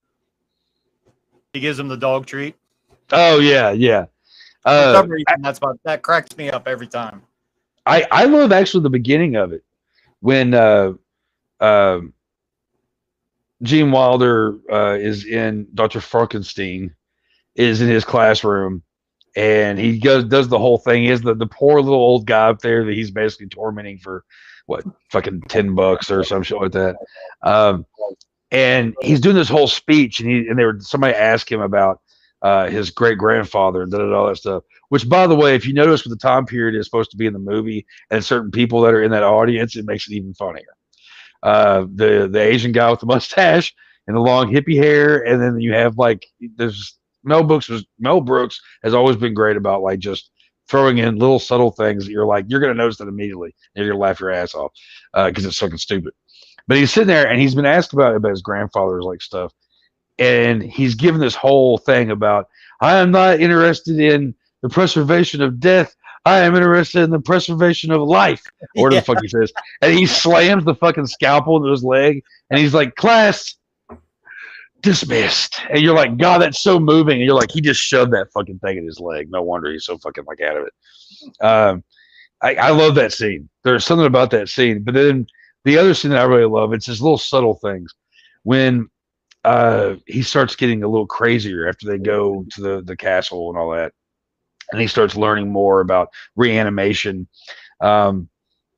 He gives them the dog treat. oh yeah, yeah. For Uh, some reason, that's what that cracks me up every time. I, I love actually the beginning of it when uh, uh, Gene Wilder uh, is in Doctor Frankenstein is in his classroom and he goes does the whole thing. He is the, the poor little old guy up there that he's basically tormenting for what fucking ten bucks or some shit like that. Um, and he's doing this whole speech and he and they were somebody asked him about uh, his great grandfather and da, da, da, all that stuff. Which, by the way, if you notice what the time period is supposed to be in the movie and certain people that are in that audience, it makes it even funnier. uh, the the Asian guy with the mustache and the long hippie hair, and then you have like there's Mel Brooks was Mel Brooks has always been great about like just throwing in little subtle things that you're like you're gonna notice that immediately and you're gonna laugh your ass off because uh, it's fucking stupid. But he's sitting there and he's been asked about about his grandfather's like stuff, and he's given this whole thing about I am not interested in the preservation of death. I am interested in the preservation of life. Or yeah. the fuck he says. And he slams the fucking scalpel into his leg. And he's like, class dismissed. And you're like, God, that's so moving. And you're like, he just shoved that fucking thing in his leg. No wonder he's so fucking like out of it. Um, I, I love that scene. There's something about that scene. But then the other scene that I really love, it's just little subtle things. When uh, he starts getting a little crazier after they go to the, the castle and all that. And he starts learning more about reanimation. Um,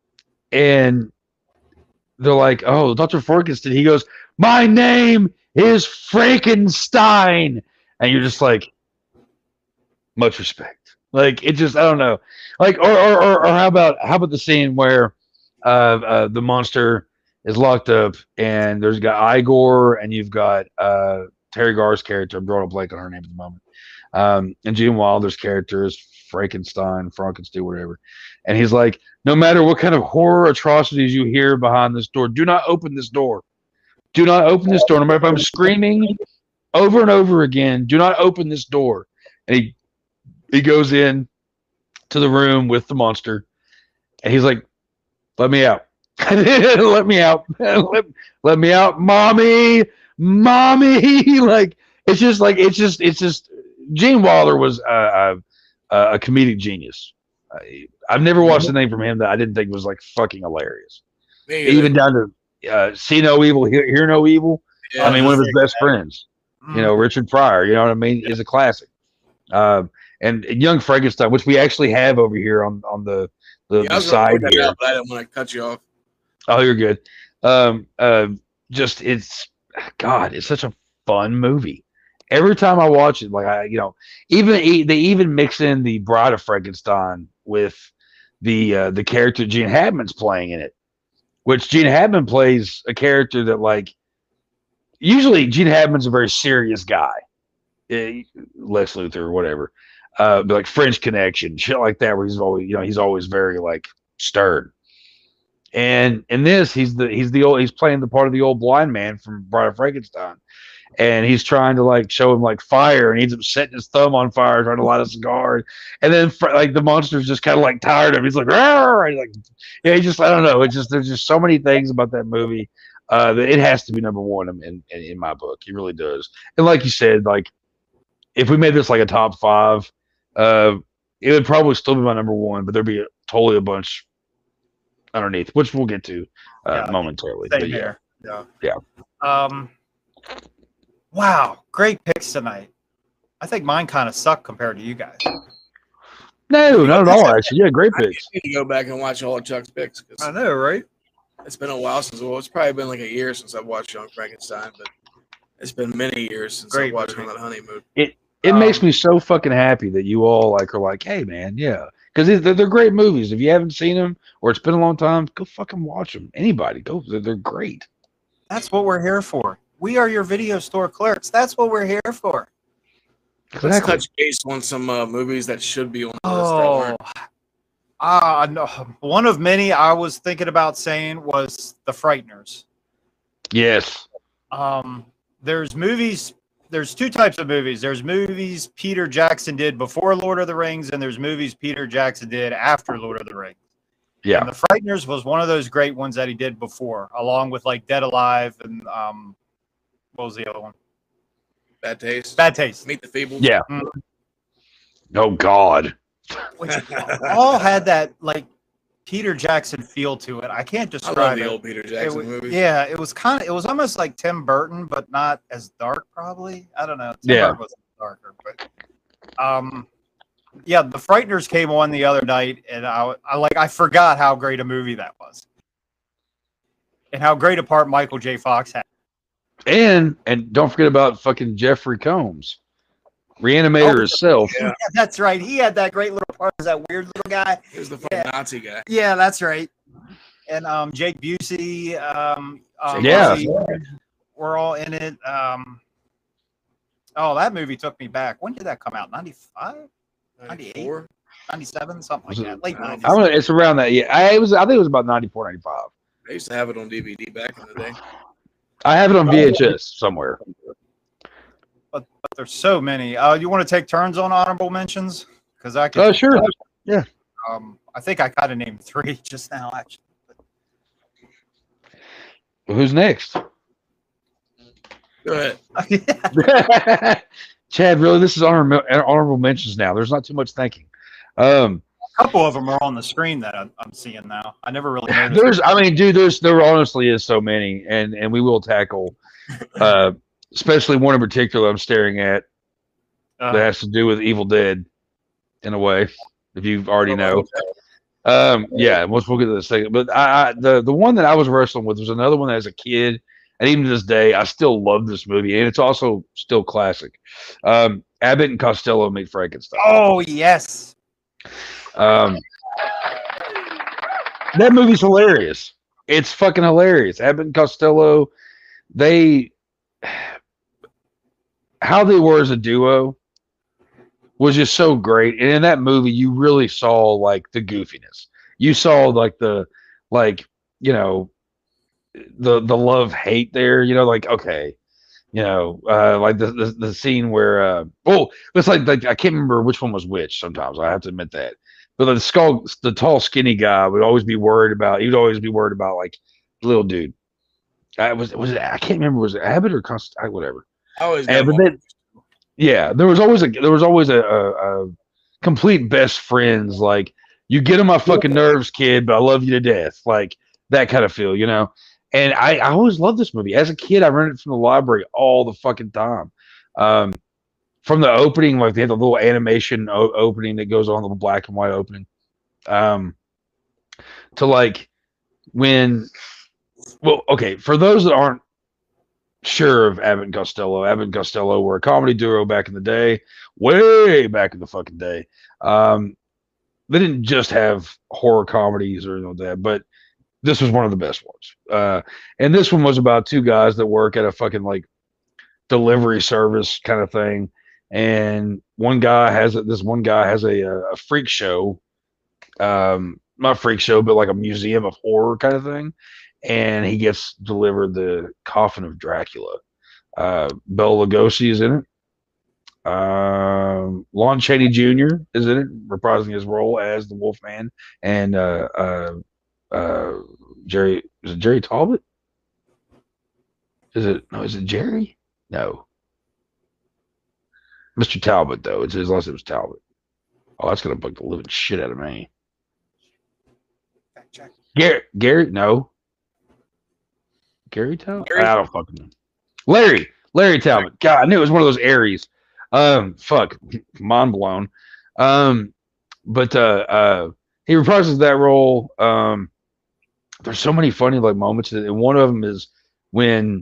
and they're like, oh, Doctor Frankenstein. He goes, my name is Frankenstein. And you're just like, much respect. Like, it just, I don't know. Like, or, or, or, or how about, how about the scene where uh, uh, the monster is locked up and there's got Igor and you've got uh, Terry Garr's character. I'm drawing a blank on her name at the moment. Um, and Gene Wilder's character is Frankenstein, Frankenstein, whatever. And he's like, no matter what kind of horror atrocities you hear behind this door, do not open this door. Do not open this door. No matter if I'm screaming over and over again, do not open this door. And he he goes in to the room with the monster. And he's like, let me out. let me out. let, let me out. Mommy. Mommy. Like, it's just like, it's just, it's just, Gene Wilder was uh, uh, a comedic genius. Uh, I've never watched anything from him that I didn't think was like fucking hilarious. Even down to uh, See No Evil, Hear, Hear No Evil. Yeah, I mean, one of his best that. friends, mm. you know, Richard Pryor. You know what I mean? Yeah. Is a classic. Um, and Young Frankenstein, which we actually have over here on on the the, yeah, the side here. Out, but I didn't want to cut you off. Oh, you're good. Um, uh, just it's God, it's such a fun movie. Every time I watch it, like I, you know, even they even mix in the Bride of Frankenstein with the uh, the character Gene Hackman's playing in it, which Gene Hackman plays a character that like usually Gene Hackman's a very serious guy, uh, Lex Luthor or whatever, uh, but like French Connection, shit like that, where he's always you know he's always very like stern. And in this, he's the he's the old he's playing the part of the old blind man from Bride of Frankenstein. And he's trying to like show him like fire, and he ends up setting his thumb on fire, trying to light a cigar. And then like the monster's just kind of like tired of him. He's like, and like, yeah, he just I don't know. It's just there's just so many things about that movie uh, that it has to be number one in, in in my book. It really does. And like you said, like if we made this like a top five, uh, it would probably still be my number one, but there'd be a, totally a bunch underneath, which we'll get to uh, yeah, momentarily. Same but here. Yeah, yeah. Um. Wow, great picks tonight. I think mine kind of suck compared to you guys. No, not at all. Actually, yeah, great picks. I need to go back and watch all of Chuck's picks. I know, right? It's been a while since. Well, it's probably been like a year since I've watched Young Frankenstein, but it's been many years since I watched him on Honeymoon. It it um, makes me so fucking happy that you all like are like, hey man, yeah, because they're, they're great movies. If you haven't seen them or it's been a long time, go fucking watch them. Anybody, go. They're, they're great. That's what we're here for. We are your video store clerks. That's what we're here for. Exactly. Let's touch base on some uh, movies that should be on the oh, list. Uh, no, one of many I was thinking about saying was The Frighteners. Yes. Um, there's movies. There's two types of movies. There's movies Peter Jackson did before Lord of the Rings, and there's movies Peter Jackson did after Lord of the Rings. Yeah. And The Frighteners was one of those great ones that he did before, along with like Dead Alive and um, what was the other one? Bad Taste. Bad Taste. Meet the Feebles. Yeah. Mm. Oh God. Which all had that like Peter Jackson feel to it. I can't describe I love the it. old Peter Jackson it, movies. Yeah, it was kind of. It was almost like Tim Burton, but not as dark. Probably. I don't know. Tim yeah. Burton was darker, but um, yeah. The Frighteners came on the other night, and I, I like. I forgot how great a movie that was, and how great a part Michael J. Fox had. And and don't forget about fucking Jeffrey Combs, Reanimator oh, himself. Yeah. Yeah, that's right. He had that great little part as that weird little guy. He was the fucking yeah. Nazi guy. Yeah, that's right. and um, Jake Busey. Um, um, Yeah. Busey, we're all in it. Um, oh, that movie took me back. When did that come out? ninety-five? ninety-four? ninety-seven? Something like Was that. it- Late I nineties. don't know, it's around that. Yeah, I it was. I think it was about ninety-four, ninety-five. I used to have it on D V D back in the day. I have it on V H S somewhere. But, but there's so many. Uh, you want to take turns on honorable mentions? Because I could. Oh, sure. Um, I think I kind of named three just now, actually. Who's next? Go ahead. Chad, really, this is honorable, honorable mentions now. There's not too much thinking. Um, A couple of them are on the screen that I'm, I'm seeing now. I never really noticed. there's, I mean, dude, there's, there honestly is so many, and and we will tackle, uh, especially one in particular I'm staring at Uh, that has to do with Evil Dead, in a way, if you already know. Um, yeah, we'll, we'll get to this second. But I, I, the the one that I was wrestling with was another one that as a kid, and even to this day, I still love this movie, and it's also still classic. Um, Abbott and Costello Meet Frankenstein. oh yes. Um, that movie's hilarious. It's fucking hilarious. Abbott and Costello, they how they were as a duo was just so great. And in that movie, you really saw like the goofiness. You saw like the like, you know, the the love hate there, you know, like okay. You know, uh, like the, the the scene where uh oh, it's like like I can't remember which one was which sometimes. I have to admit that. But the skull the tall skinny guy would always be worried about he would always be worried about like the little dude. I was was it I can't remember was it Abbott or Const whatever. I always And, got but then, yeah, there was always a there was always a, a, a complete best friends. Like you get on my fucking nerves, kid, but I love you to death. Like that kind of feel, you know. And I, I always loved this movie. As a kid, I rented it from the library all the fucking time. Um, from the opening, like they had the little animation o- opening that goes on, the black and white opening. Um, to like when, well, okay, for those that aren't sure of Abbott and Costello, Abbott and Costello were a comedy duo back in the day, way back in the fucking day. Um, they didn't just have horror comedies or anything like that, but this was one of the best ones. Uh, and this one was about two guys that work at a fucking like delivery service kind of thing. And one guy has a, this one guy has a, a freak show, um, not freak show, but like a museum of horror kind of thing. And he gets delivered the coffin of Dracula. Uh, Bela Lugosi is in it. Um, Lon Chaney Junior is in it, reprising his role as the Wolfman. And uh, uh, uh, Jerry, is it Jerry Talbot? Is it, no, is it Jerry? No. Mister Talbot, though. It's his last name was Talbot. Oh, that's going to bug the living shit out of me. Gary, Gary, no. Gary Talbot? Gary? I don't fucking know. Larry, Larry Talbot. God, I knew it was one of those Aries. Um, fuck, mind blown. Um, but uh, uh, he reprises that role. Um, there's so many funny like moments, and one of them is when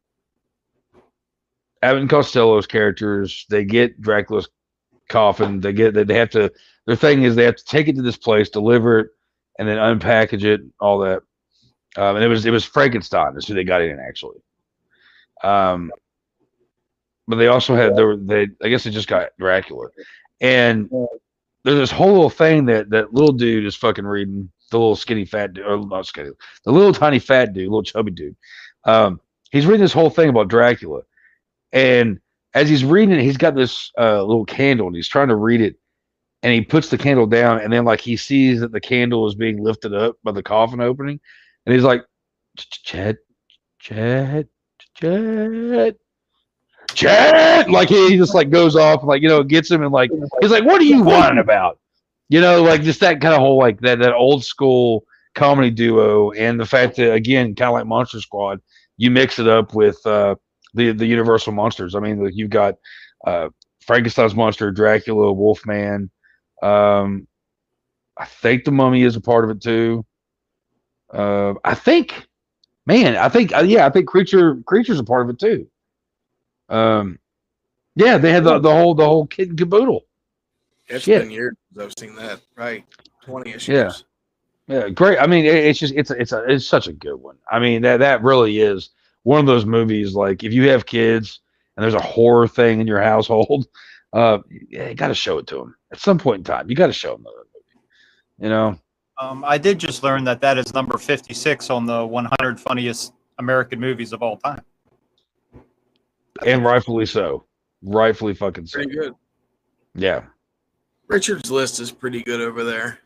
Abbott and Costello's characters they get Dracula's coffin. They get that they have to. Their thing is they have to take it to this place, deliver it, and then unpackage it, all that. Um, and it was it was Frankenstein. That's who they got in actually. Um, but they also had there were they I guess they just got Dracula, and there's this whole little thing that that little dude is fucking reading. The little skinny fat dude, or not skinny, the little tiny fat dude, little chubby dude. Um, he's reading this whole thing about Dracula, and as he's reading it, he's got this uh, little candle, and he's trying to read it, and he puts the candle down, and then like he sees that the candle is being lifted up by the coffin opening, and he's like, Chad, Chad, Chad, Chad, like he just like goes off, and like you know, gets him, and like he's like, what are you whining about? You know, like just that kind of whole like that that old school comedy duo, and the fact that again, kind of like Monster Squad, you mix it up with uh, the the Universal monsters. I mean, like you've got uh, Frankenstein's monster, Dracula, Wolfman. Um, I think the Mummy is a part of it too. Uh, I think, man, I think uh, yeah, I think Creature Creature's a part of it too. Um, yeah, they had the the whole the whole kit and caboodle. It's Shit. been years since I've seen that. Right. twenty issues. Yeah. Yeah, great. I mean, it, it's just it's a, it's a it's such a good one. I mean, that that really is one of those movies. Like, if you have kids and there's a horror thing in your household, uh, yeah, you got to show it to them at some point in time. You got to show them that movie. You know. Um, I did just learn that that is number fifty-six on the one hundred funniest American movies of all time. And rightfully so. Rightfully fucking so. Pretty good. Yeah. Richard's list is pretty good over there.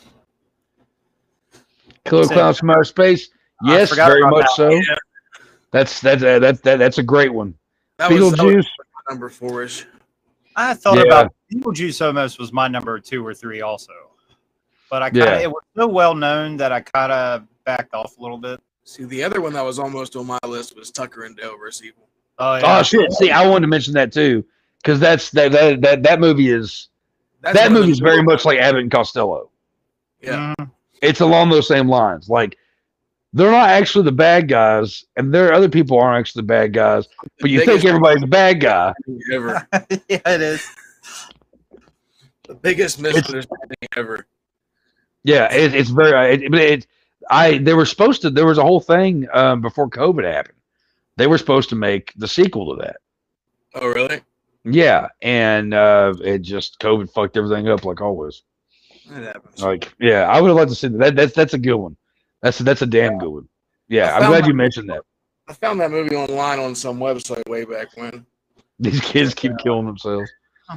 Killer Clowns from Outer Space. I Yes, forgot very about much that so. Yeah. That's that's uh, that, that that's a great one. That was, that was Beetlejuice. number four-ish. I thought Yeah. about Beetlejuice almost was my number two or three also, but I kinda, Yeah. it was so well known that I kind of backed off a little bit. See, the other one that was almost on my list was Tucker and Dale versus Evil. Oh yeah, Oh shit! See, I wanted to mention that too because that's that that that that movie is That's that one of movie the is very good much ones. like Abbott and Costello. Yeah. Mhm. It's along those same lines. Like, they're not actually the bad guys, and there other people aren't actually the bad guys, but you think biggest- everybody's a bad guy. Ever. yeah, it is. The biggest misunderstanding ever. Yeah, it, it's very. It, but it, I they were supposed to. There was a whole thing um, before COVID happened. They were supposed to make the sequel to that. Oh, really? Yeah, and uh, it just COVID fucked everything up like always. That happens. Like, yeah, I would have liked to see that. that. That's that's a good one. That's that's a damn good one. Yeah, I I'm found glad my- you mentioned that. I found that movie online on some website way back when. These kids keep killing themselves.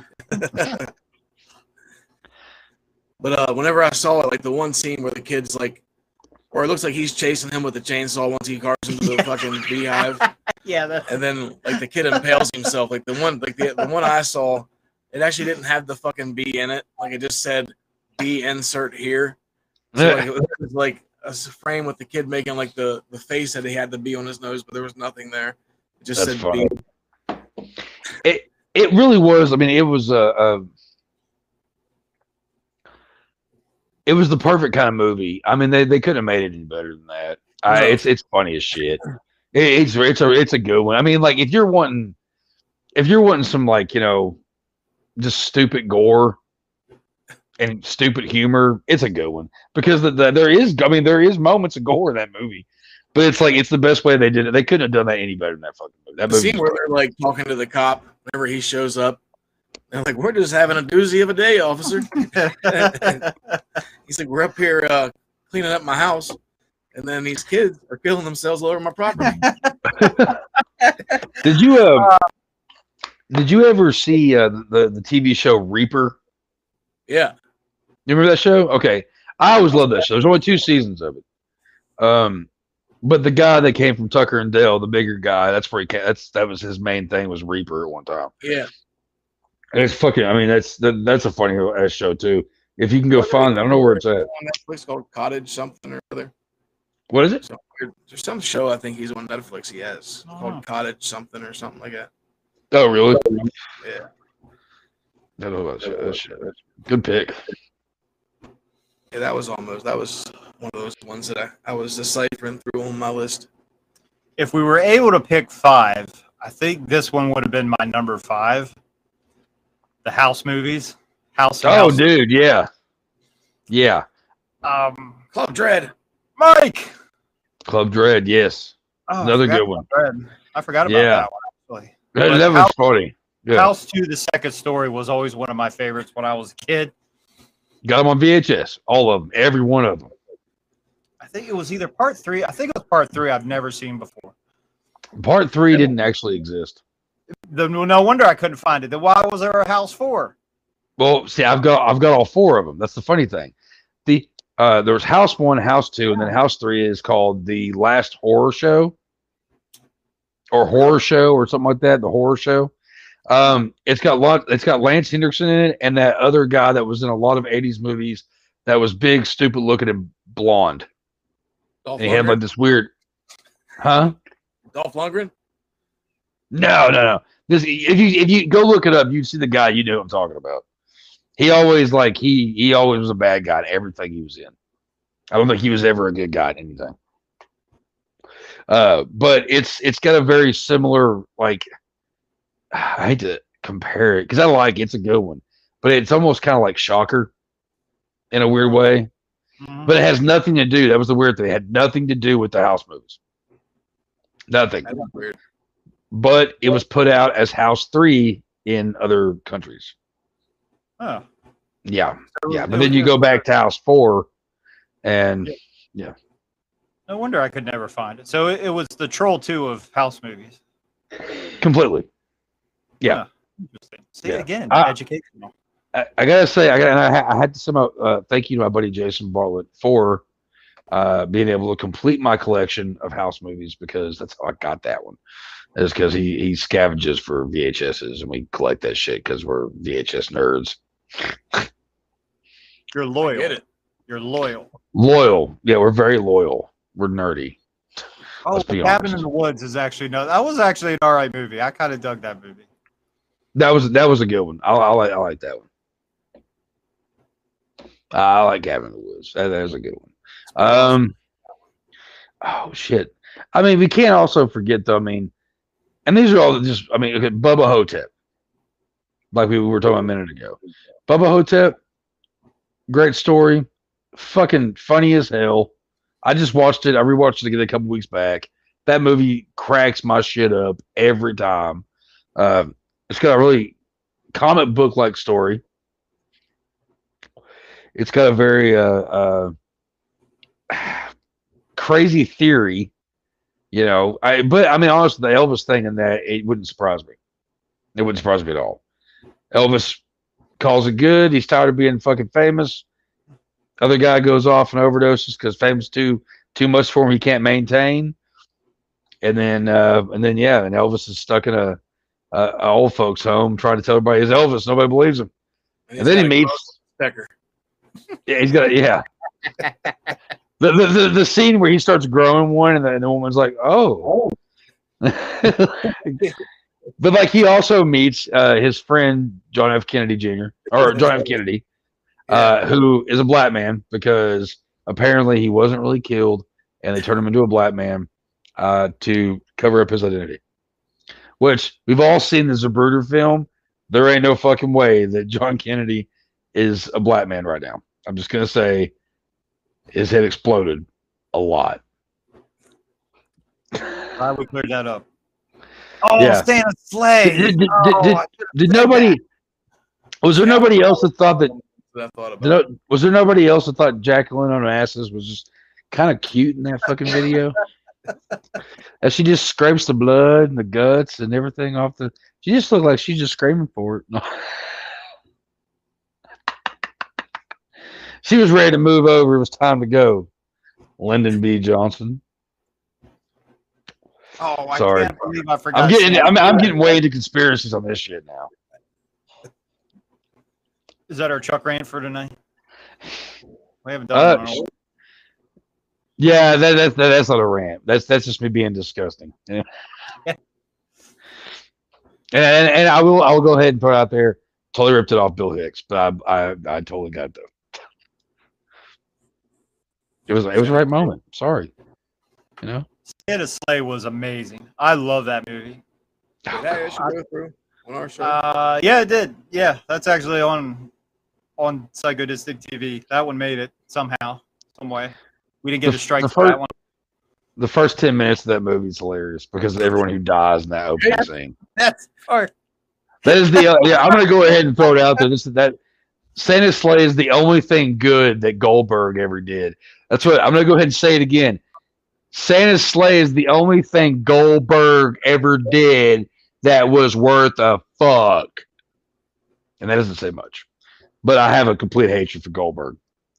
But uh, whenever I saw it, like the one scene where the kid's like, or it looks like he's chasing him with a chainsaw once he carves into the fucking beehive, Yeah, that's and then like the kid impales himself. Like the one, like the, the one I saw, it actually didn't have the fucking bee in it. Like it just said "bee insert here." So like, it was like a s- frame with the kid making like the the face that he had the bee on his nose, but there was nothing there. It just That's said funny. bee. It it really was. I mean, it was a, a it was the perfect kind of movie. I mean, they, they couldn't have made it any better than that. I, No. it's it's funny as shit. It, it's it's a it's a good one. I mean, like if you're wanting if you're wanting some like you know just stupid gore and stupid humor, it's a good one because the, the, there is I mean there is moments of gore in that movie, but it's like it's the best way they did it. They couldn't have done that any better than that fucking movie. That The movie scene where they're like talking to the cop whenever he shows up. They're like, "We're just having a doozy of a day, officer." He's like, "We're up here uh, cleaning up my house, and then these kids are killing themselves all over my property." Did you uh, did you ever see uh, the the T V show Reaper? Yeah, You remember that show? Okay, I always loved that show. There's only two seasons of it. Um, but the guy that came from Tucker and Dale, the bigger guy, that's where he came, that's that was his main thing was Reaper at one time. yeah. And it's fucking. I mean, that's that, that's a funny ass show too. If you can go find it, I don't know where it's at. On Netflix called Cottage something or other. What is it? So there's some show I think he's on Netflix. He has Oh. called Cottage something or something like that. Oh, really? Yeah. I don't know about that shit. That shit. That's good pick. Yeah, that was almost that was one of those ones that I, I was deciphering through on my list. if we were able to pick five, I think this one would have been my number five. The House movies, House. and Oh, House. dude, yeah, yeah. Um, Club Dread. Mike. Club Dread, yes, Oh, I another forgot good one. about Dread. I forgot about Yeah. that one actually. That, But that was House- funny. Yeah, House Two: The Second Story was always one of my favorites when I was a kid. got them on V H S, all of them, every one of them. I think it was either part three. I think it was part three. I've never seen before. Part three didn't actually exist. The, no wonder I couldn't find it. Then why was there a House Four? Well, see, I've got I've got all four of them. That's the funny thing. The uh, there was House One, House Two, and then House Three is called the Last Horror Show, or Horror Show, or something like that. The Horror Show. Um, it's got lot. It's got Lance Henriksen in it, and that other guy that was in a lot of eighties movies that was big, stupid looking, and blonde. Dolph And he had Lundgren. like this weird, huh? Dolph Lundgren. No, no, no. This if you if you go look it up, you see the guy. You know what I'm talking about. He always like he he always was a bad guy in everything he was in. I don't think he was ever a good guy in anything. Uh, but it's it's got a very similar like. I hate to compare it because I like it's a good one, but it's almost kind of like Shocker in a weird way. Mhm. but it has nothing to do. That was the weird thing. It had nothing to do with the House movies. Nothing. That's weird. But it was put out as House three in other countries. Oh. Yeah, So yeah. it But was then you just- go back to House four, and No wonder I could never find it. So it, it was the Troll two of House movies. completely. Yeah. Huh. Interesting. See, Yeah. again, I- educational. I, I gotta say, I got. And I, ha- I had to somehow uh, thank you to my buddy Jason Bartlett for uh, being able to complete my collection of House movies, because that's how I got that one. Is because he he scavenges for V H S's, and we collect that shit because we're V H S nerds. You're loyal. Get it. You're loyal. Loyal, yeah, we're very loyal. We're nerdy. Oh, Let's be Cabin honest. in the Woods is actually no. That was actually an all right movie. I kind of dug that movie. That was that was a good one. I, I like I like that one. I like Cabin in the Woods. That, that was a good one. Um, oh shit. I mean, we can't also forget though. I mean, and these are all just. I mean, okay, Bubba Hotep, like we were talking a minute ago. Bubba Hotep, great story, fucking funny as hell. I just watched it. I rewatched it again a couple weeks back. That movie cracks my shit up every time. Uh, it's got a really comic book like story. It's got a very uh, uh, crazy theory, you know. I but I mean, honestly, the Elvis thing in that, it wouldn't surprise me. It wouldn't surprise me at all. Elvis calls it good. He's tired of being fucking famous. Other guy goes off and overdoses because fame's too too much for him. He can't maintain. And then uh, and then yeah, and Elvis is stuck in a, a, a old folks home trying to tell everybody he's Elvis. Nobody believes him. And then he meets Becker. Yeah, he's got yeah. The, the the the scene where he starts growing one, and the, and the woman's like, "Oh." But like he also meets uh, his friend John F. Kennedy Junior or John F. Kennedy, uh, who is a black man because apparently he wasn't really killed, and they turned him into a black man uh, to cover up his identity. Which we've all seen the Zapruder film. There ain't no fucking way that John Kennedy is a black man right now. I'm just gonna say his head exploded a lot. Glad we cleared that up. Oh, Yeah. Stan Slay. Did, did, Oh, did, I should've did said nobody? that. Was there nobody else that thought that? That I thought about. did no- Was there nobody else that thought Jacqueline Onassis was just kind of cute in that fucking video? As she just scrapes the blood and the guts and everything off the. She just looked like she's just screaming for it. She was ready to move over. It was time to go. Lyndon B. Johnson. Oh, I Sorry. can't believe I forgot. I'm getting. Stan I'm, I'm Slay. getting way into conspiracies on this shit now. Is that our Chuck rant for tonight? We haven't done Uh, one in a while. Yeah, that, that, that that's not a rant. That's that's just me being disgusting. Yeah. and and I will I'll go ahead and put it out there. Totally ripped it off Bill Hicks, but I I, I totally got it though. It was it was the right moment. Sorry, you know. Stan Slay was amazing. I love that movie. Did that issue go through on our show? Uh, yeah, it did. Yeah, that's actually on on Psychodistic T V. That one made it somehow, some way. We didn't get The- a strike the for first- that one. The first ten minutes of that movie is hilarious because of everyone who dies in that opening scene. That's part. That is the uh, yeah. I'm gonna go ahead and throw it out there. This that Santa Slay is the only thing good that Goldberg ever did. That's what I'm gonna go ahead and say it again. Santa Slay is the only thing Goldberg ever did that was worth a fuck, and that doesn't say much. But I have a complete hatred for Goldberg.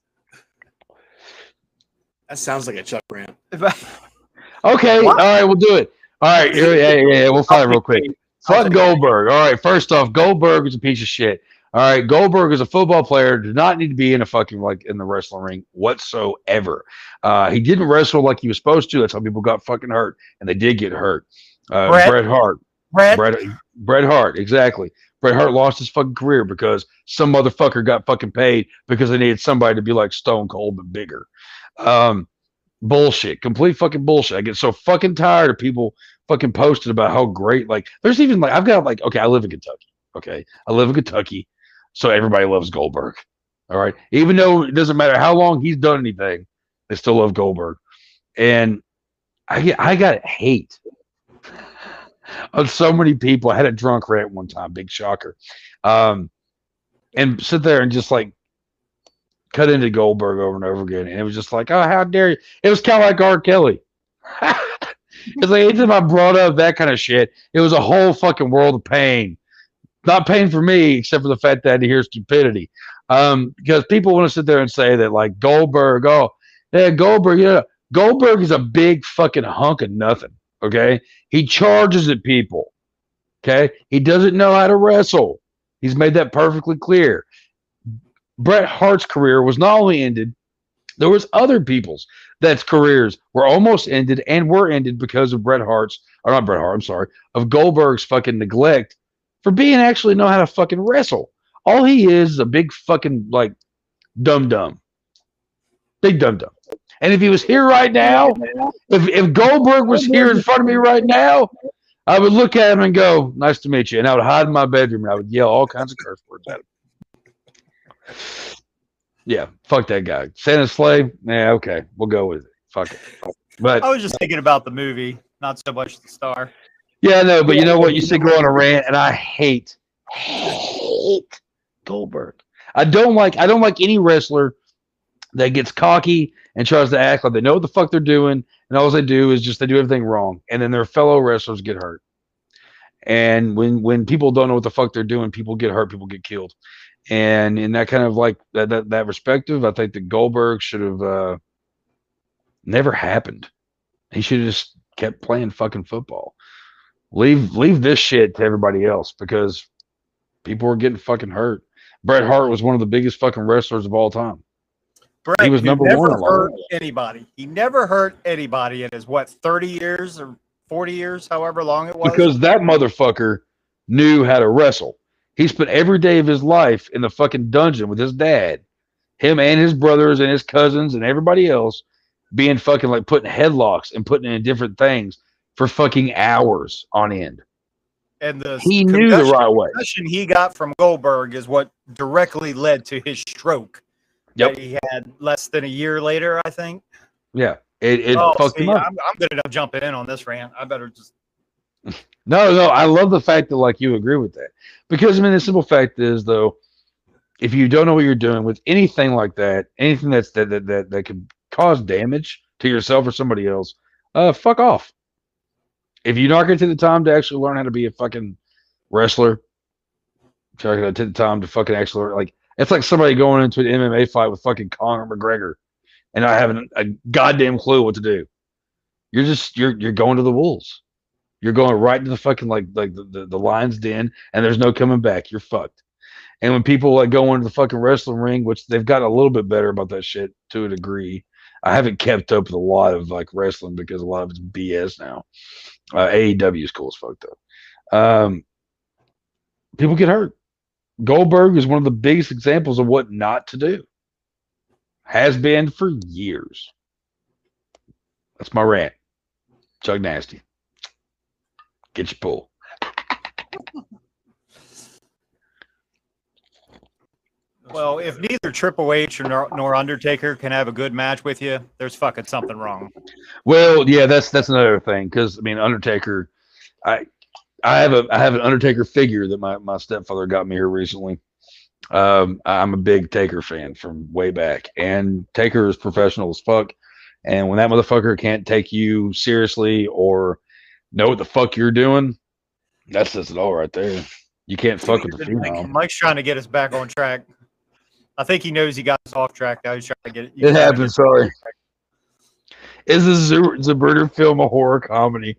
That sounds like a Chuck rant. Okay, all right, we'll do it. All right, yeah, yeah, yeah, we'll fight it real quick. Fuck Goldberg. All right, first off, Goldberg is a piece of shit. All right, Goldberg is a football player. Did not need to be in a fucking like in the wrestling ring whatsoever. Uh, he didn't wrestle like he was supposed to. That's how people got fucking hurt, and they did get hurt. Uh, Bret. Bret Hart. Brett, Bret, Bret Hart, exactly. Bret Hart lost his fucking career because some motherfucker got fucking paid because they needed somebody to be like Stone Cold but bigger. Um, bullshit, complete fucking bullshit. I get so fucking tired of people fucking posting about how great. Like, there's even like I've got like okay, I live in Kentucky. Okay, I live in Kentucky, so everybody loves Goldberg. All right. Even though it doesn't matter how long he's done anything, they still love Goldberg. And I get, I got hate on so many people. I had a drunk rant one time, big shocker. Um, and sit there and just like cut into Goldberg over and over again. And it was just like, oh, how dare you? It was kind of like R. Kelly. It's like anytime I brought up that kind of shit, it was a whole fucking world of pain. Not pain for me, except for the fact that I had to hear stupidity. Um, because people want to sit there and say that like Goldberg, oh, yeah, Goldberg, yeah, Goldberg is a big fucking hunk of nothing. Okay, he charges at people. Okay, he doesn't know how to wrestle. He's made that perfectly clear. Bret Hart's career was not only ended, there was other people's that's careers were almost ended and were ended because of Bret Hart's, or not Bret Hart, I'm sorry, of Goldberg's fucking neglect for being actually know how to fucking wrestle. All he is is a big fucking like dum dum, big dum dum. And if he was here right now, if if Goldberg was here in front of me right now, I would look at him and go, "Nice to meet you," and I would hide in my bedroom and I would yell all kinds of curse words at him. Yeah, fuck that guy. Santa's slave. Yeah, okay, we'll go with it. Fuck it. But I was just thinking about the movie, not so much the star. yeah, no, but you know what? You say go on a rant, and I hate, hate Goldberg. I don't like. I don't like any wrestler that gets cocky and tries to act like they know what the fuck they're doing, and all they do is just they do everything wrong, and then their fellow wrestlers get hurt. And when when people don't know what the fuck they're doing, people get hurt, people get killed. And in that kind of like that that, that perspective, I think that Goldberg should have uh, never happened. He should have just kept playing fucking football. Leave leave this shit to everybody else because people were getting fucking hurt. Bret Hart was one of the biggest fucking wrestlers of all time. Bret, He was who number never one. hurt anybody. He never hurt anybody in his what thirty years or forty years, however long it was. Because that motherfucker knew how to wrestle. He spent every day of his life in the fucking dungeon with his dad, him and his brothers and his cousins and everybody else being fucking like putting headlocks and putting in different things for fucking hours on end. And the He knew the concussion- right way. concussion he got from Goldberg is what directly led to his stroke. Yep. That he had less than a year later, I think. Yeah. It, it oh, fucked see, him up. I'm, I'm good enough jumping in on this rant. I better just. No, no, I love the fact that like you agree with that. Because I mean the simple fact is though, if you don't know what you're doing with anything like that, anything that's that that that, that could cause damage to yourself or somebody else, uh fuck off. If you're not gonna take the time to actually learn how to be a fucking wrestler, if you're not gonna take the time to fucking actually learn, like it's like somebody going into an M M A fight with fucking Conor McGregor and not having a goddamn clue what to do. You're just you're you're going to the wolves. You're going right into the fucking like like the, the, the lion's den, and there's no coming back. You're fucked. And when people like go into the fucking wrestling ring, which they've gotten a little bit better about that shit to a degree. I haven't kept up with a lot of like wrestling because a lot of it's B S now. Uh, A E W is cool as fuck though. Um, people get hurt. Goldberg is one of the biggest examples of what not to do. Has been for years. That's my rant. Chug Nasty. Get your pull. Well, if neither Triple H nor, nor Undertaker can have a good match with you, there's fucking something wrong. Well, yeah, that's that's another thing because I mean, Undertaker, I I have a I have an Undertaker figure that my, my stepfather got me here recently. Um, I'm a big Taker fan from way back, and Taker is professional as fuck. And when that motherfucker can't take you seriously or know what the fuck you're doing, that says it all right there. You can't fuck with the female. Mike's trying to get us back on track. I think he knows he got us off track now. He's trying to get it. It happens. Sorry. Is this Zaberta film a horror comedy?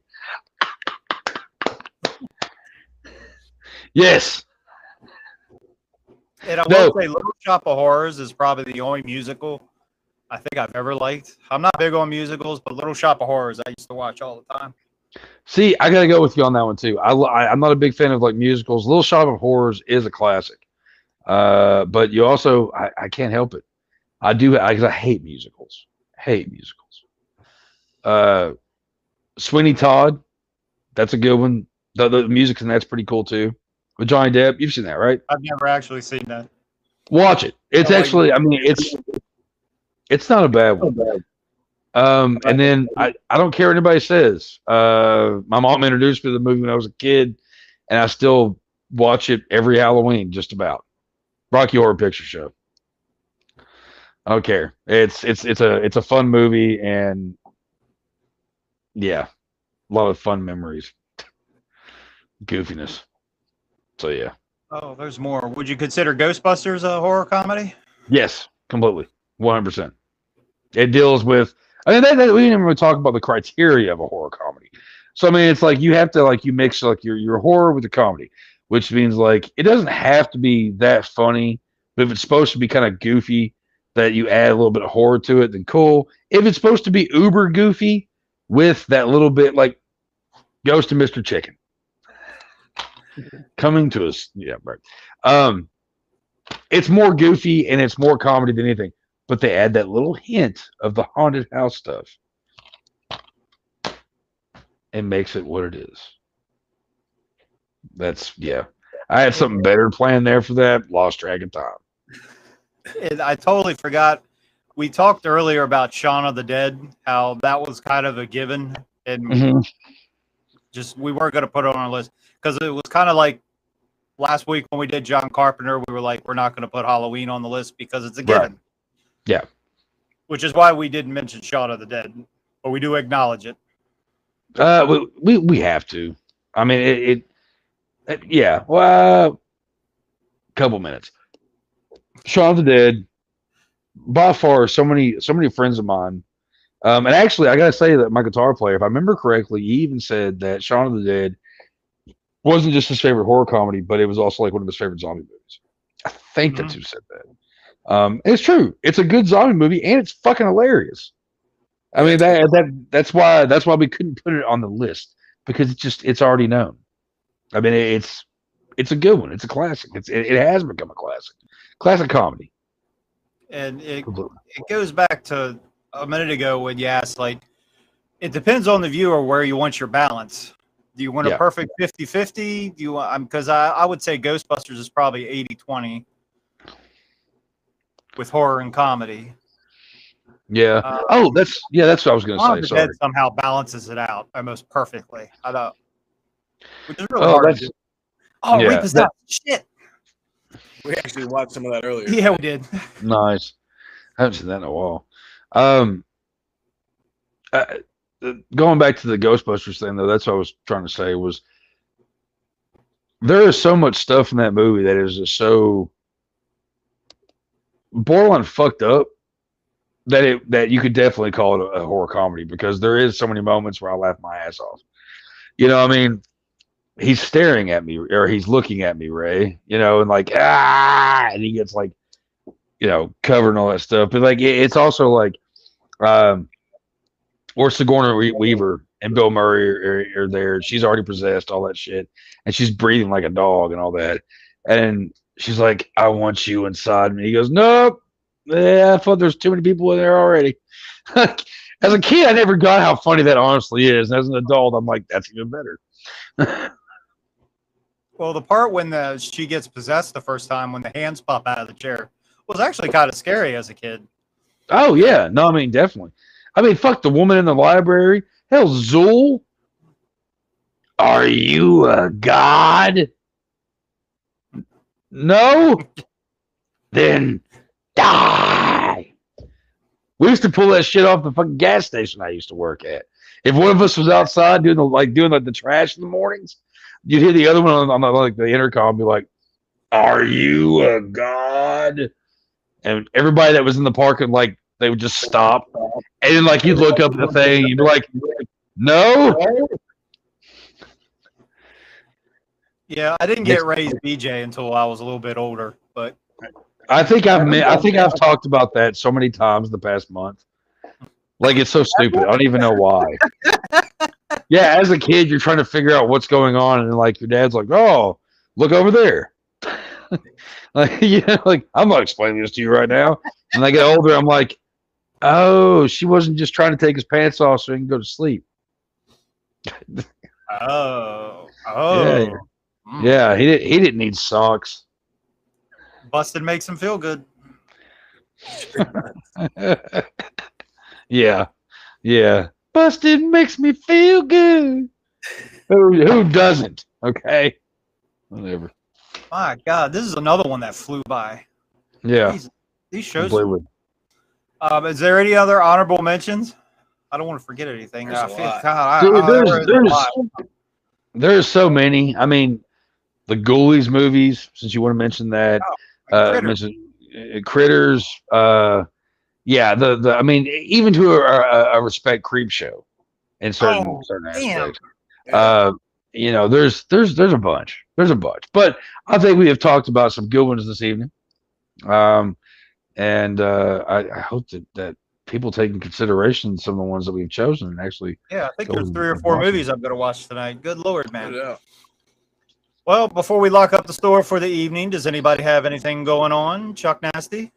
Yes. And I No. will say, Little Shop of Horrors is probably the only musical I think I've ever liked. I'm not big on musicals, but Little Shop of Horrors I used to watch all the time. See, I gotta go with you on that one too. I, I I'm not a big fan of like musicals. Little Shop of Horrors is a classic, uh, but you also I, I can't help it. I do I, 'cause I hate musicals. Hate musicals. Uh, Sweeney Todd, that's a good one. The, the music and that's pretty cool too. With Johnny Depp, you've seen that, right? I've never actually seen that. Watch it. It's I like actually, it. I mean, it's it's not a bad one. Um, and then I, I don't care what anybody says. Uh, my mom introduced me to the movie when I was a kid, and I still watch it every Halloween, just about. Rocky Horror Picture Show. I don't care. It's it's it's a it's a fun movie, and yeah, a lot of fun memories, goofiness. So yeah, Oh, there's more. Would you consider Ghostbusters a horror comedy? yes, completely, one hundred percent. It deals with. I mean, that, that, we didn't even really talk about the criteria of a horror comedy. So I mean, it's like you have to like you mix like your your horror with the comedy, which means like it doesn't have to be that funny, but if it's supposed to be kind of goofy, that you add a little bit of horror to it, then cool. If it's supposed to be uber goofy with that little bit like Ghost and Mister Chicken coming to us, yeah, right. Um, it's more goofy and it's more comedy than anything. But they add that little hint of the haunted house stuff and makes it what it is. That's, yeah. I had something better planned there for that. Lost track of time. And I totally forgot. We talked earlier about Shaun of the Dead, how that was kind of a given. And Mm-hmm. just we weren't going to put it on our list because it was kind of like last week when we did John Carpenter. We were like, we're not going to put Halloween on the list because it's a given. Right. Yeah. Which is why we didn't mention Shaun of the Dead, but we do acknowledge it. Uh, we, we, we have to. I mean, it, it, it yeah. Well, couple minutes. Shaun of the Dead, by far, so many, so many friends of mine. Um, and actually, I gotta say that my guitar player, if I remember correctly, he even said that Shaun of the Dead wasn't just his favorite horror comedy, but it was also like one of his favorite zombie movies. I think Mm-hmm. that's who said that. Um, it's true. It's a good zombie movie, and it's fucking hilarious. I mean that that that's why that's why we couldn't put it on the list because it's just it's already known. I mean it's it's a good one. It's a classic. It's it, it has become a classic, classic comedy. And it Completely. it goes back to a minute ago when you asked, like, it depends on the viewer where you want your balance. Do you want Yeah. a perfect fifty-fifty? Do you want, because I, I would say Ghostbusters is probably eighty-twenty with horror and comedy. Yeah. Uh, oh, that's yeah. That's what I was Shaun gonna of say. the Sorry. Dead somehow balances it out almost perfectly. I don't, which is really Oh, hard to that's do. Oh, yeah, repossessed. that- Shit. We actually watched some of that earlier. Yeah, we did. nice. I haven't seen that in a while. Um, uh, uh, going back to the Ghostbusters thing, though, that's what I was trying to say was there is so much stuff in that movie that is just so borderline fucked up that it that you could definitely call it a, a horror comedy because there is so many moments where I laugh my ass off. You know, I mean, he's staring at me or he's looking at me, Ray. You know, and like ah, and he gets like, you know, covered and all that stuff. But like, it, it's also like, um, or Sigourney Weaver and Bill Murray are, are, are there. She's already possessed, all that shit, and she's breathing like a dog and all that. And she's like, "I want you inside me." He goes, "Nope. Yeah, I thought there's too many people in there already." As a kid, I never got how funny that honestly is. And as an adult, I'm like, that's even better. Well, the part when the she gets possessed the first time, when the hands pop out of the chair, was actually kind of scary as a kid. Oh yeah, no, I mean definitely. I mean, fuck the woman in the library. Hell, Zool. Are you a god? No. Then die. We used to pull that shit off the fucking gas station I used to work at. If one of us was outside doing the like doing like the trash in the mornings, you'd hear the other one on, on the, like the intercom be like, "Are you a god?" And everybody that was in the parking, like, they would just stop. And then, like, you'd look up at the thing, you'd be like, "No." Yeah, I didn't get raised B J until I was a little bit older, but I think I've met, I think I've talked about that so many times the past month. Like, it's so stupid. I don't even know why. Yeah, as a kid, you're trying to figure out what's going on, and like your dad's like, "Oh, look over there." Like, you know, like I'm not explaining this to you right now. And I get older, I'm like, "Oh, she wasn't just trying to take his pants off so he can go to sleep." oh, oh, Yeah. Mm. Yeah, he didn't. He didn't need socks. Busted makes him feel good. Yeah, yeah. Busted makes me feel good. Who, who doesn't? Okay, whatever. My God, this is another one that flew by. Yeah, These, these shows. completely. Um, is there any other honorable mentions? I don't want to forget anything. There's I a feel, lot. God, I, Dude, I, there's there is a there's lot. there's so many. I mean, the Ghoulies movies. Since you want to mention that, uh, Critter. mention uh, Critters. Uh, yeah, the the. I mean, even to a, a, a respect, Creep Show, in certain Oh, certain damn. aspects. Uh, you know, there's there's there's a bunch. There's a bunch. But I think we have talked about some good ones this evening. Um, and uh, I, I hope that that people take in consideration some of the ones that we've chosen and actually. Yeah, I think Go there's and- three or and four watch movies them. I'm going to watch tonight. Good Lord, man. Yeah. Well, before we lock up the store for the evening, does anybody have anything going on? Chuck Nasty?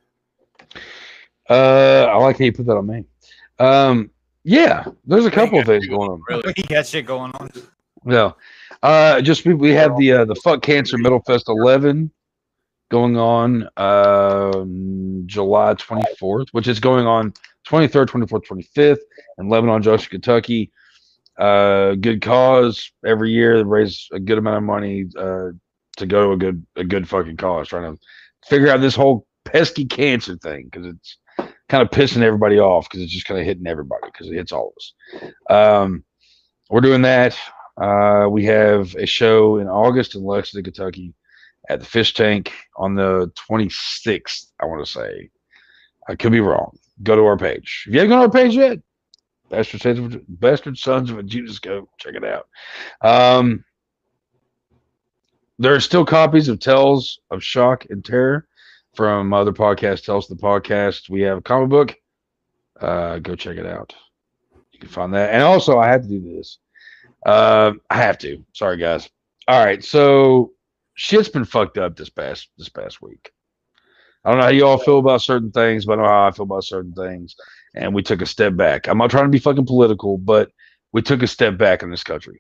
Uh, I like how you put that on me. Um, yeah, there's a couple of things going on. Really. We got shit going on. Yeah, uh, just we, we have the uh, the Fuck Cancer Metal Fest eleven going on um, July twenty-fourth, which is going on twenty-third, twenty-fourth, twenty-fifth in Lebanon Junction, Kentucky. Uh, good cause every year. They raise a good amount of money uh, to go to a good a good fucking cause. Trying to figure out this whole pesky cancer thing because it's kind of pissing everybody off because it's just kind of hitting everybody because it hits all of us. Um, we're doing that. Uh, we have a show in August in Lexington, Kentucky, at the Fish Tank on the twenty-sixth. I want to say, I could be wrong. Go to our page. If you haven't gone to our page yet, Bastard Sons of, Bastard Sons of a Judas, go check it out. Um, there are still copies of Tales of Shock and Terror from other podcasts. Tales of the Podcast. We have a comic book. Uh, go check it out. You can find that. And also, I have to do this. Uh, I have to. Sorry, guys. All right, so shit's been fucked up this past this past week. I don't know how you all feel about certain things, but I know how I feel about certain things. And we took a step back. I'm not trying to be fucking political, but we took a step back in this country.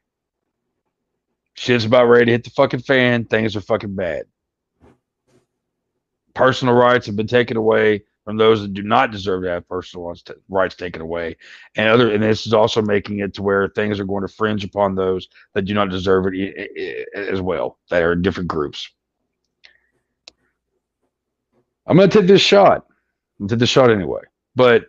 Shit's about ready to hit the fucking fan. Things are fucking bad. Personal rights have been taken away from those that do not deserve to have personal rights, rights taken away, and other. And this is also making it to where things are going to fringe upon those that do not deserve it as well, that are in different groups. I'm going to take this shot. I'm going to take this shot anyway. But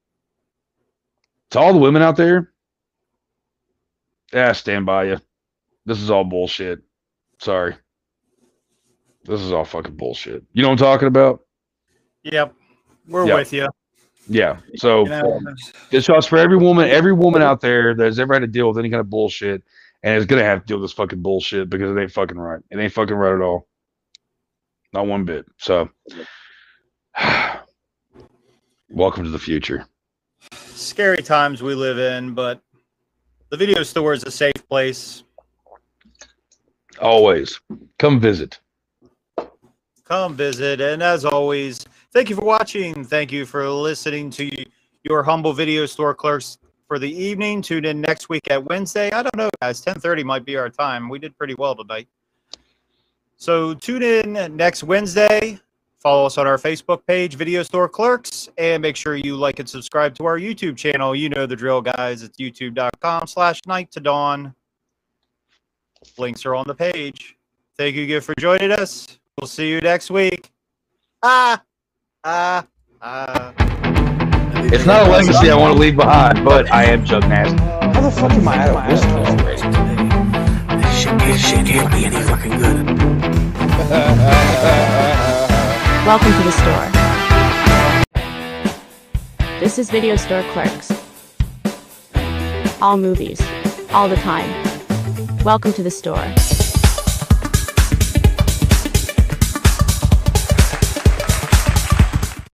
to all the women out there, yeah, stand by you. This is all bullshit. Sorry. This is all fucking bullshit. You know what I'm talking about? Yep. We're Yeah. with you. Yeah. So You know, this shot's for every woman, every woman out there that's ever had to deal with any kind of bullshit and is going to have to deal with this fucking bullshit because it ain't fucking right. It ain't fucking right at all. Not one bit. So, welcome to the future. scary times we live in, but the video store is a safe place. Always. Come visit. Come visit. And as always, thank you for watching. Thank you for listening to your humble video store clerks for the evening. Tune in next week at Wednesday. I don't know, guys. ten thirty might be our time. We did pretty well tonight. So tune in next Wednesday. Follow us on our Facebook page, Video Store Clerks, and make sure you like and subscribe to our YouTube channel. You know the drill, guys. It's youtube.com slash night to dawn. Links are on the page. Thank you again for joining us. We'll see you next week. Ah, ah, ah. It's not a legacy I want to leave behind, but I am Chuck Nasty. How the fuck am I out of whiskey already? This shit, this shit can't be any fucking good. Welcome to the store. This is Video Store Clerks. All movies, all the time. Welcome to the store.